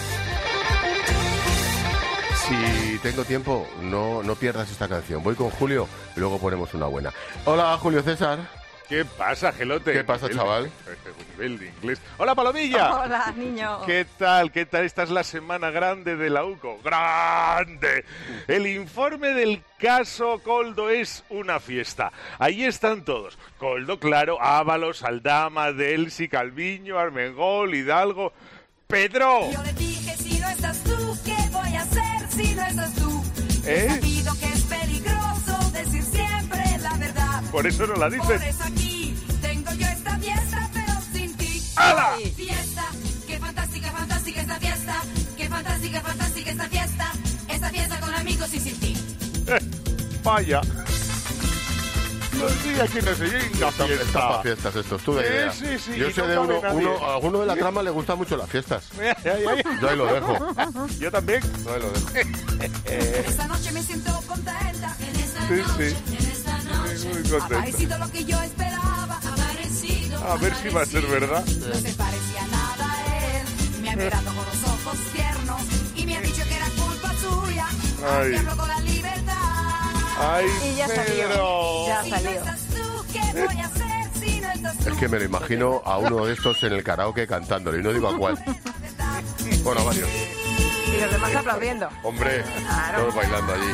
Si tengo tiempo, no pierdas esta canción. Voy con Julio y luego ponemos una buena. Hola, Julio César. ¿Qué pasa, Gelote? ¿Qué pasa, chaval? Nivel de inglés. ¡Hola, Palomilla! Hola, niño. ¿Qué tal? ¿Qué tal? Esta es la semana grande de la UCO. ¡Grande! El informe del caso Coldo es una fiesta. Ahí están todos. Coldo, claro, Ábalos, Aldama, Delsi, Calviño, Armengol, Hidalgo... ¡Pedro! Yo le dije, si no estás tú, ¿qué voy a hacer si no estás tú? ¿Eh? He sabido que es peligroso decir siempre la verdad. Por eso no la dices. Por eso aquí tengo yo esta fiesta, pero sin ti. ¡Hala! Fiesta, qué fantástica, fantástica esta fiesta. Qué fantástica, fantástica esta fiesta. Esta fiesta con amigos y sin ti. Vaya. Los días que no se llega Está para fiestas estos, tú de idea. Sí, Yo sé de a uno de la trama le gustan mucho las fiestas. Yo ahí lo dejo. Yo también. Yo ahí lo dejo. Esta noche me siento contenta. En esta noche, en esta noche. Muy contenta. Ha parecido lo que yo esperaba. Ha parecido. A ver si va a ser verdad. No se parecía nada a él. Me ha mirado con los ojos tiernos y me ha dicho que era culpa suya. Ay. Hablo con la libertad. Ay, Y ya salió. Ya salió. Es que me lo imagino a uno de estos en el karaoke cantándolo y no digo a cuál. Bueno, varios. Y los demás aplaudiendo. Hombre, Claro. todos bailando allí.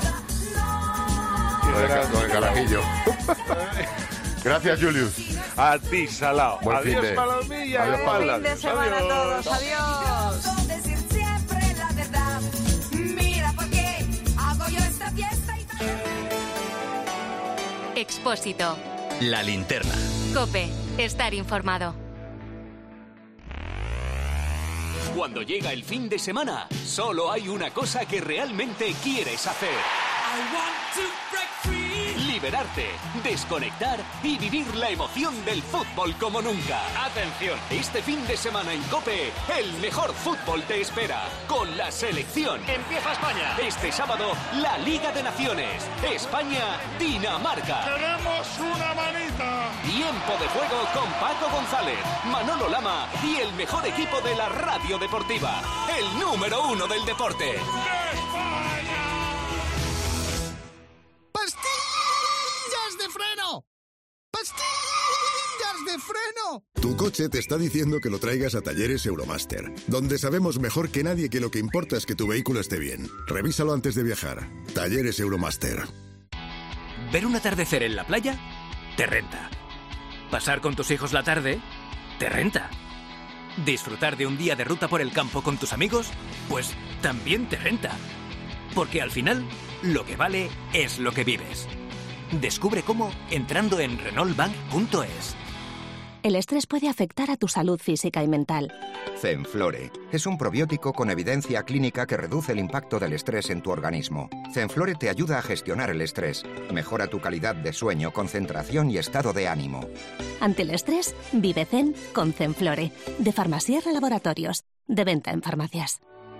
Con el carajillo. Gracias, Julius. A ti, Salao. Buen fin Adiós, de- Palomilla. Adiós, igual. Pablo. Fin de semana a todos. Adiós. Decir siempre la verdad. Mira por qué hago yo esta fiesta y Expósito. La linterna. COPE. Estar informado. Cuando llega el fin de semana, solo hay una cosa que realmente quieres hacer. Liberarte, desconectar y vivir la emoción del fútbol como nunca. Atención, este fin de semana en COPE, el mejor fútbol te espera con la selección. Empieza España. Este sábado, la Liga de Naciones. España-Dinamarca. ¡Queremos una manita! Tiempo de juego con Paco González, Manolo Lama y el mejor equipo de la radio deportiva. El número 1 del deporte. ¡Pastillas de freno! ¡Pastillas de freno! Tu coche te está diciendo que lo traigas a Talleres Euromaster, donde sabemos mejor que nadie que lo que importa es que tu vehículo esté bien. Revísalo antes de viajar. Talleres Euromaster. ¿Ver un atardecer en la playa? Te renta. ¿Pasar con tus hijos la tarde? Te renta. ¿Disfrutar de un día de ruta por el campo con tus amigos? Pues también te renta. Porque al final, lo que vale es lo que vives. Descubre cómo entrando en renaultbank.es. El estrés puede afectar a tu salud física y mental. Zenflore es un probiótico con evidencia clínica que reduce el impacto del estrés en tu organismo. Zenflore te ayuda a gestionar el estrés, mejora tu calidad de sueño, concentración y estado de ánimo. Ante el estrés, vive Zen con Zenflore, de Farmasierra Laboratorios, de venta en farmacias.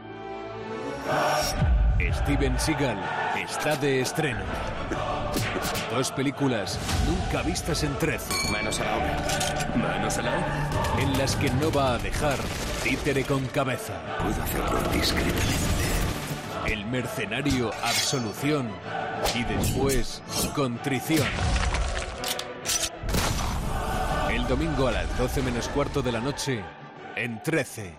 Steven Seagal está de estreno. 2 películas nunca vistas en 13. Manos a la obra. Manos a la obra. En las que no va a dejar títere con cabeza. Puedo hacerlo discretamente. El mercenario Absolución. Y después Contrición. El domingo a las 12 menos cuarto de la noche en 13.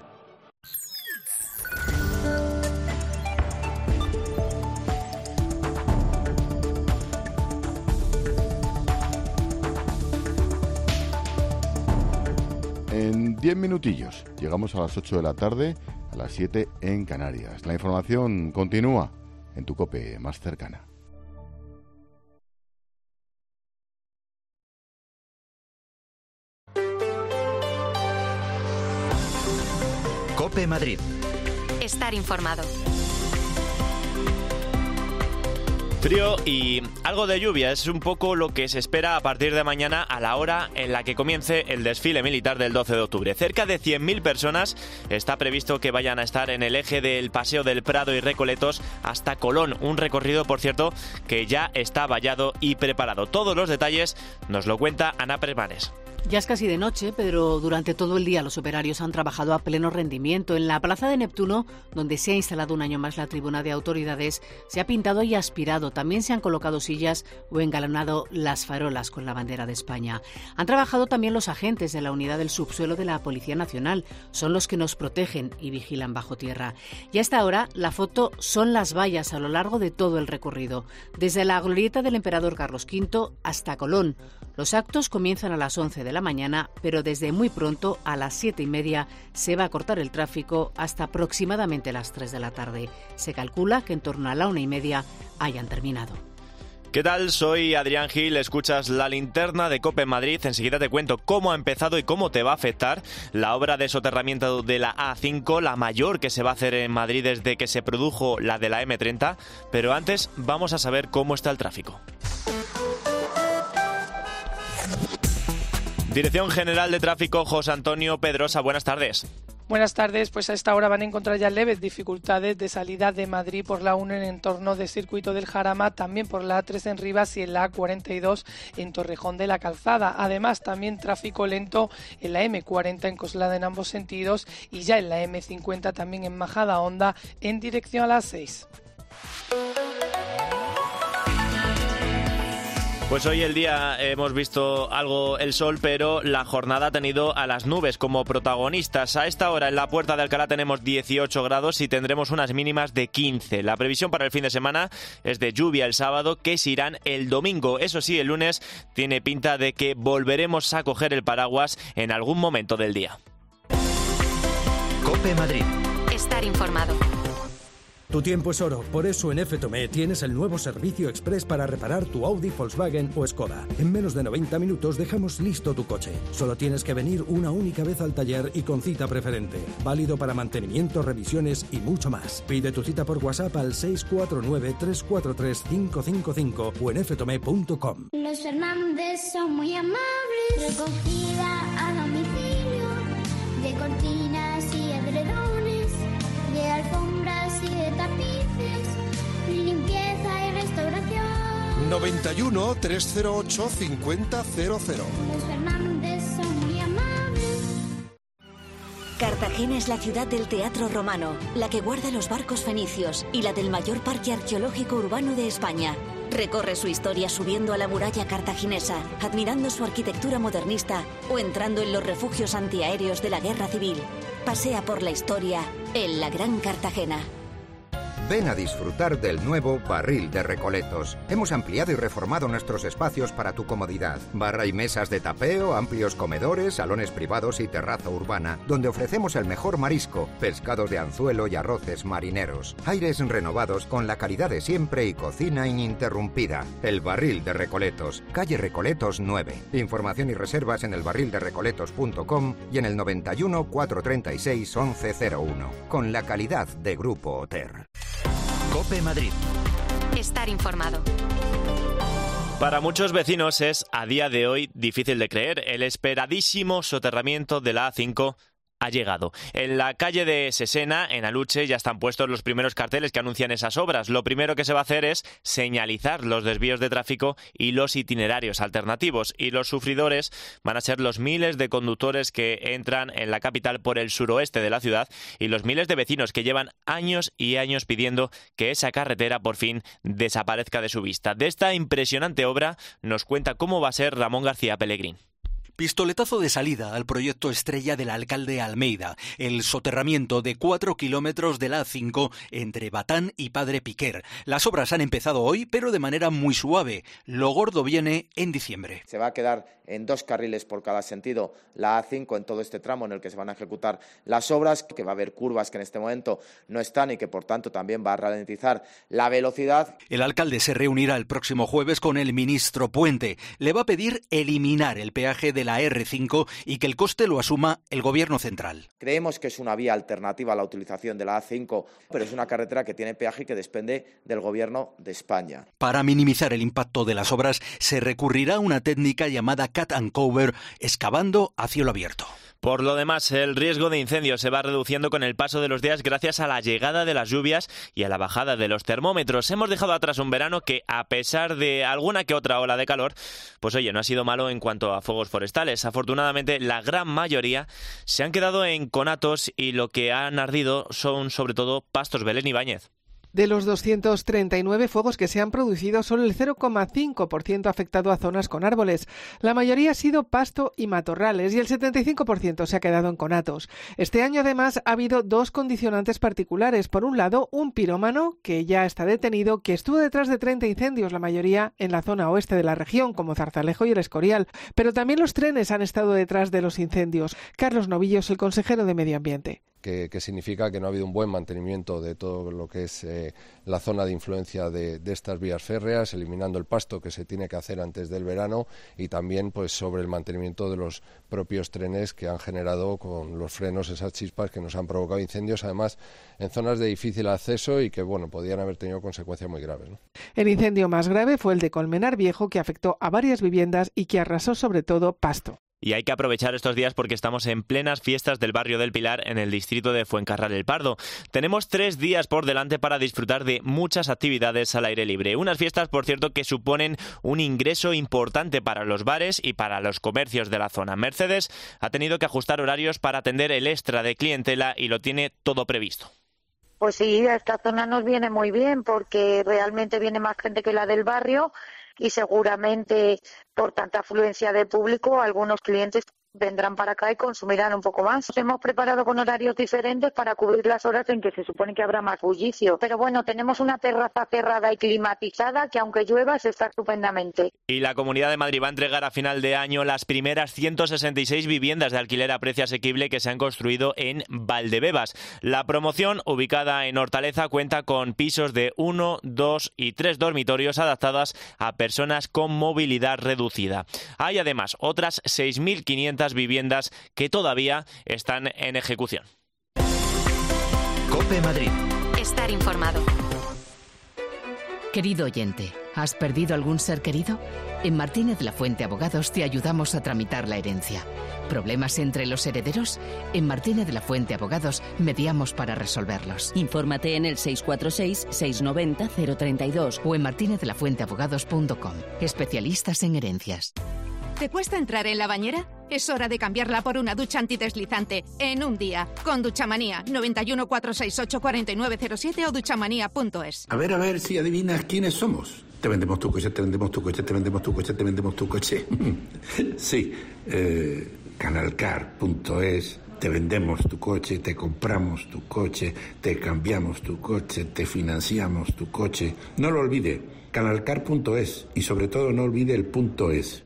En 10 minutillos llegamos a las 8 de la tarde, a las 7 en Canarias. La información continúa en tu COPE más cercana. COPE Madrid. Estar informado. Frío y algo de lluvia es un poco lo que se espera a partir de mañana a la hora en la que comience el desfile militar del 12 de octubre. Cerca de 100.000 personas está previsto que vayan a estar en el eje del Paseo del Prado y Recoletos hasta Colón. Un recorrido, por cierto, que ya está vallado y preparado. Todos los detalles nos lo cuenta Ana Premanes. Ya es casi de noche, pero durante todo el día los operarios han trabajado a pleno rendimiento. En la Plaza de Neptuno, donde se ha instalado un año más la tribuna de autoridades, se ha pintado y aspirado. También se han colocado sillas o engalanado las farolas con la bandera de España. Han trabajado también los agentes de la unidad del subsuelo de la Policía Nacional. Son los que nos protegen y vigilan bajo tierra. Y hasta ahora la foto son las vallas a lo largo de todo el recorrido, desde la glorieta del emperador Carlos V hasta Colón. Los actos comienzan a las 11 de la mañana, pero desde muy pronto, a las 7:30, se va a cortar el tráfico hasta aproximadamente las 3 de la tarde. Se calcula que en torno a la 1:30 hayan terminado. ¿Qué tal? Soy Adrián Gil, escuchas La Linterna de COPE en Madrid. Enseguida te cuento cómo ha empezado y cómo te va a afectar la obra de soterramiento de la A5, la mayor que se va a hacer en Madrid desde que se produjo la de la M30. Pero antes vamos a saber cómo está el tráfico. Dirección General de Tráfico, José Antonio Pedrosa, buenas tardes. Buenas tardes, pues a esta hora van a encontrar ya leves dificultades de salida de Madrid por la 1 en entorno del Circuito del Jarama, también por la A3 en Rivas y en la A42 en Torrejón de la Calzada. Además, también tráfico lento en la M40 en Coslada en ambos sentidos y ya en la M50 también en Majadahonda en dirección a las 6. Pues hoy el día hemos visto algo el sol, pero la jornada ha tenido a las nubes como protagonistas. A esta hora en la Puerta de Alcalá tenemos 18 grados y tendremos unas mínimas de 15. La previsión para el fin de semana es de lluvia el sábado, que se irán el domingo. Eso sí, el lunes tiene pinta de que volveremos a coger el paraguas en algún momento del día. COPE Madrid. Estar informado. Tu tiempo es oro, por eso en FTOME tienes el nuevo servicio express para reparar tu Audi, Volkswagen o Skoda. En menos de 90 minutos dejamos listo tu coche. Solo tienes que venir una única vez al taller y con cita preferente. Válido para mantenimiento, revisiones y mucho más. Pide tu cita por WhatsApp al 649-343-555 o en ftome.com. Los Fernández son muy amables. Recogida a domicilio de cortinas y edredones, de alfombras y de tapices, limpieza y restauración. 91 308 5000. Los Fernández son muy amables. Cartagena es la ciudad del teatro romano, la que guarda los barcos fenicios y la del mayor parque arqueológico urbano de España. Recorre su historia subiendo a la muralla cartaginesa, admirando su arquitectura modernista o entrando en los refugios antiaéreos de la Guerra Civil. Pasea por la historia en la Gran Cartagena. Ven a disfrutar del nuevo Barril de Recoletos. Hemos ampliado y reformado nuestros espacios para tu comodidad. Barra y mesas de tapeo, amplios comedores, salones privados y terraza urbana, donde ofrecemos el mejor marisco, pescados de anzuelo y arroces marineros. Aires renovados con la calidad de siempre y cocina ininterrumpida. El Barril de Recoletos, calle Recoletos 9. Información y reservas en elbarrilderecoletos.com y en el 91 436 1101. Con la calidad de Grupo Oter. COPE Madrid. Estar informado. Para muchos vecinos es, a día de hoy, difícil de creer. El esperadísimo soterramiento de la A5 ha llegado. En la calle de Sesena, en Aluche, ya están puestos los primeros carteles que anuncian esas obras. Lo primero que se va a hacer es señalizar los desvíos de tráfico y los itinerarios alternativos. Y los sufridores van a ser los miles de conductores que entran en la capital por el suroeste de la ciudad y los miles de vecinos que llevan años y años pidiendo que esa carretera por fin desaparezca de su vista. De esta impresionante obra nos cuenta cómo va a ser Ramón García Pellegrín. Pistoletazo de salida al proyecto estrella del alcalde Almeida, el soterramiento de 4 kilómetros de la A5 entre Batán y Padre Piquer. Las obras han empezado hoy, pero de manera muy suave. Lo gordo viene en diciembre. Se va a quedar en 2 carriles por cada sentido la A5 en todo este tramo en el que se van a ejecutar las obras, que va a haber curvas que en este momento no están y que por tanto también va a ralentizar la velocidad. El alcalde se reunirá el próximo jueves con el ministro Puente. Le va a pedir eliminar el peaje de la R5 y que el coste lo asuma el Gobierno central. Creemos que es una vía alternativa a la utilización de la A5, pero es una carretera que tiene peaje y que depende del Gobierno de España. Para minimizar el impacto de las obras, se recurrirá a una técnica llamada cut and cover, excavando a cielo abierto. Por lo demás, el riesgo de incendio se va reduciendo con el paso de los días gracias a la llegada de las lluvias y a la bajada de los termómetros. Hemos dejado atrás un verano que, a pesar de alguna que otra ola de calor, pues oye, no ha sido malo en cuanto a fuegos forestales. Afortunadamente, la gran mayoría se han quedado en conatos y lo que han ardido son sobre todo pastos. Belén Ibáñez. De los 239 fuegos que se han producido, solo el 0,5% ha afectado a zonas con árboles. La mayoría ha sido pasto y matorrales y el 75% se ha quedado en conatos. Este año, además, ha habido dos condicionantes particulares. Por un lado, un pirómano, que ya está detenido, que estuvo detrás de 30 incendios, la mayoría en la zona oeste de la región, como Zarzalejo y El Escorial. Pero también los trenes han estado detrás de los incendios. Carlos Novillos, el consejero de Medio Ambiente. Que significa que no ha habido un buen mantenimiento de todo lo que es la zona de influencia de estas vías férreas, eliminando el pasto que se tiene que hacer antes del verano y también pues sobre el mantenimiento de los propios trenes que han generado con los frenos esas chispas que nos han provocado incendios, además en zonas de difícil acceso y que bueno podían haber tenido consecuencias muy graves, ¿no? El incendio más grave fue el de Colmenar Viejo, que afectó a varias viviendas y que arrasó sobre todo pasto. Y hay que aprovechar estos días porque estamos en plenas fiestas del barrio del Pilar en el distrito de Fuencarral el Pardo. Tenemos 3 días por delante para disfrutar de muchas actividades al aire libre. Unas fiestas, por cierto, que suponen un ingreso importante para los bares y para los comercios de la zona. Mercedes ha tenido que ajustar horarios para atender el extra de clientela y lo tiene todo previsto. Pues sí, a esta zona nos viene muy bien porque realmente viene más gente que la del barrio y seguramente por tanta afluencia de público algunos clientes vendrán para acá y consumirán un poco más. Nos hemos preparado con horarios diferentes para cubrir las horas en que se supone que habrá más bullicio. Pero bueno, tenemos una terraza cerrada y climatizada que aunque llueva se está estupendamente. Y la Comunidad de Madrid va a entregar a final de año las primeras 166 viviendas de alquiler a precio asequible que se han construido en Valdebebas. La promoción, ubicada en Hortaleza, cuenta con pisos de 1, 2 y 3 dormitorios adaptadas a personas con movilidad reducida. Hay además otras 6.500 viviendas que todavía están en ejecución. COPE Madrid. Estar informado. Querido oyente, ¿has perdido algún ser querido? En Martínez Lafuente Abogados te ayudamos a tramitar la herencia. ¿Problemas entre los herederos? En Martínez Lafuente Abogados mediamos para resolverlos. Infórmate en el 646-690-032 o en martinezlafuenteabogados.com. Especialistas en herencias. ¿Te cuesta entrar en la bañera? Es hora de cambiarla por una ducha antideslizante en un día. Con Duchamanía, 91 468 4907 o duchamanía.es. A ver si adivinas quiénes somos. Te vendemos tu coche, te vendemos tu coche, te vendemos tu coche, te vendemos tu coche. Sí, canalcar.es. Te vendemos tu coche, te compramos tu coche, te cambiamos tu coche, te financiamos tu coche. No lo olvide, canalcar.es y sobre todo no olvide el .es.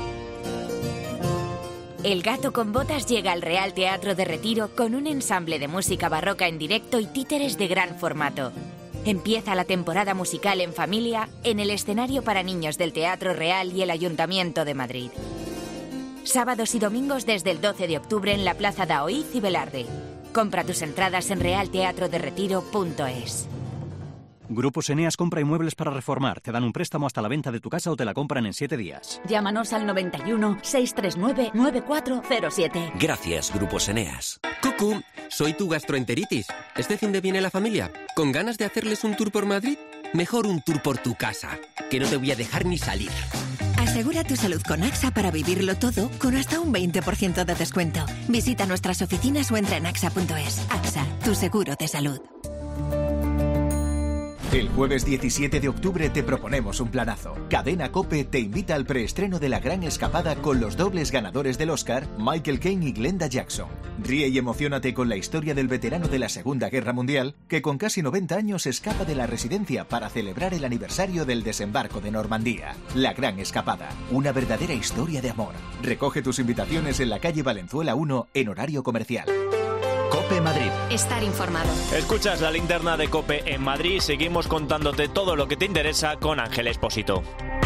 El Gato con Botas llega al Real Teatro de Retiro con un ensamble de música barroca en directo y títeres de gran formato. Empieza la temporada musical en familia en el escenario para niños del Teatro Real y el Ayuntamiento de Madrid. Sábados y domingos desde el 12 de octubre en la Plaza Daoíz y Velarde. Compra tus entradas en realteatroderetiro.es. Grupos Eneas compra inmuebles para reformar. Te dan un préstamo hasta la venta de tu casa o te la compran en 7 días. Llámanos al 91 639 9407. Gracias, Grupos Eneas. Cucú, soy tu gastroenteritis. ¿Este fin de viene la familia? ¿Con ganas de hacerles un tour por Madrid? Mejor un tour por tu casa, que no te voy a dejar ni salir. Asegura tu salud con AXA para vivirlo todo con hasta un 20% de descuento. Visita nuestras oficinas o entra en AXA.es. AXA, tu seguro de salud. El jueves 17 de octubre te proponemos un planazo. Cadena COPE te invita al preestreno de La Gran Escapada con los dobles ganadores del Oscar, Michael Caine y Glenda Jackson. Ríe y emociónate con la historia del veterano de la Segunda Guerra Mundial que con casi 90 años escapa de la residencia para celebrar el aniversario del desembarco de Normandía. La Gran Escapada, una verdadera historia de amor. Recoge tus invitaciones en la calle Valenzuela 1 en horario comercial. COPE Madrid. Estar informado. Escuchas la linterna de COPE en Madrid. Seguimos contándote todo lo que te interesa con Ángel Expósito.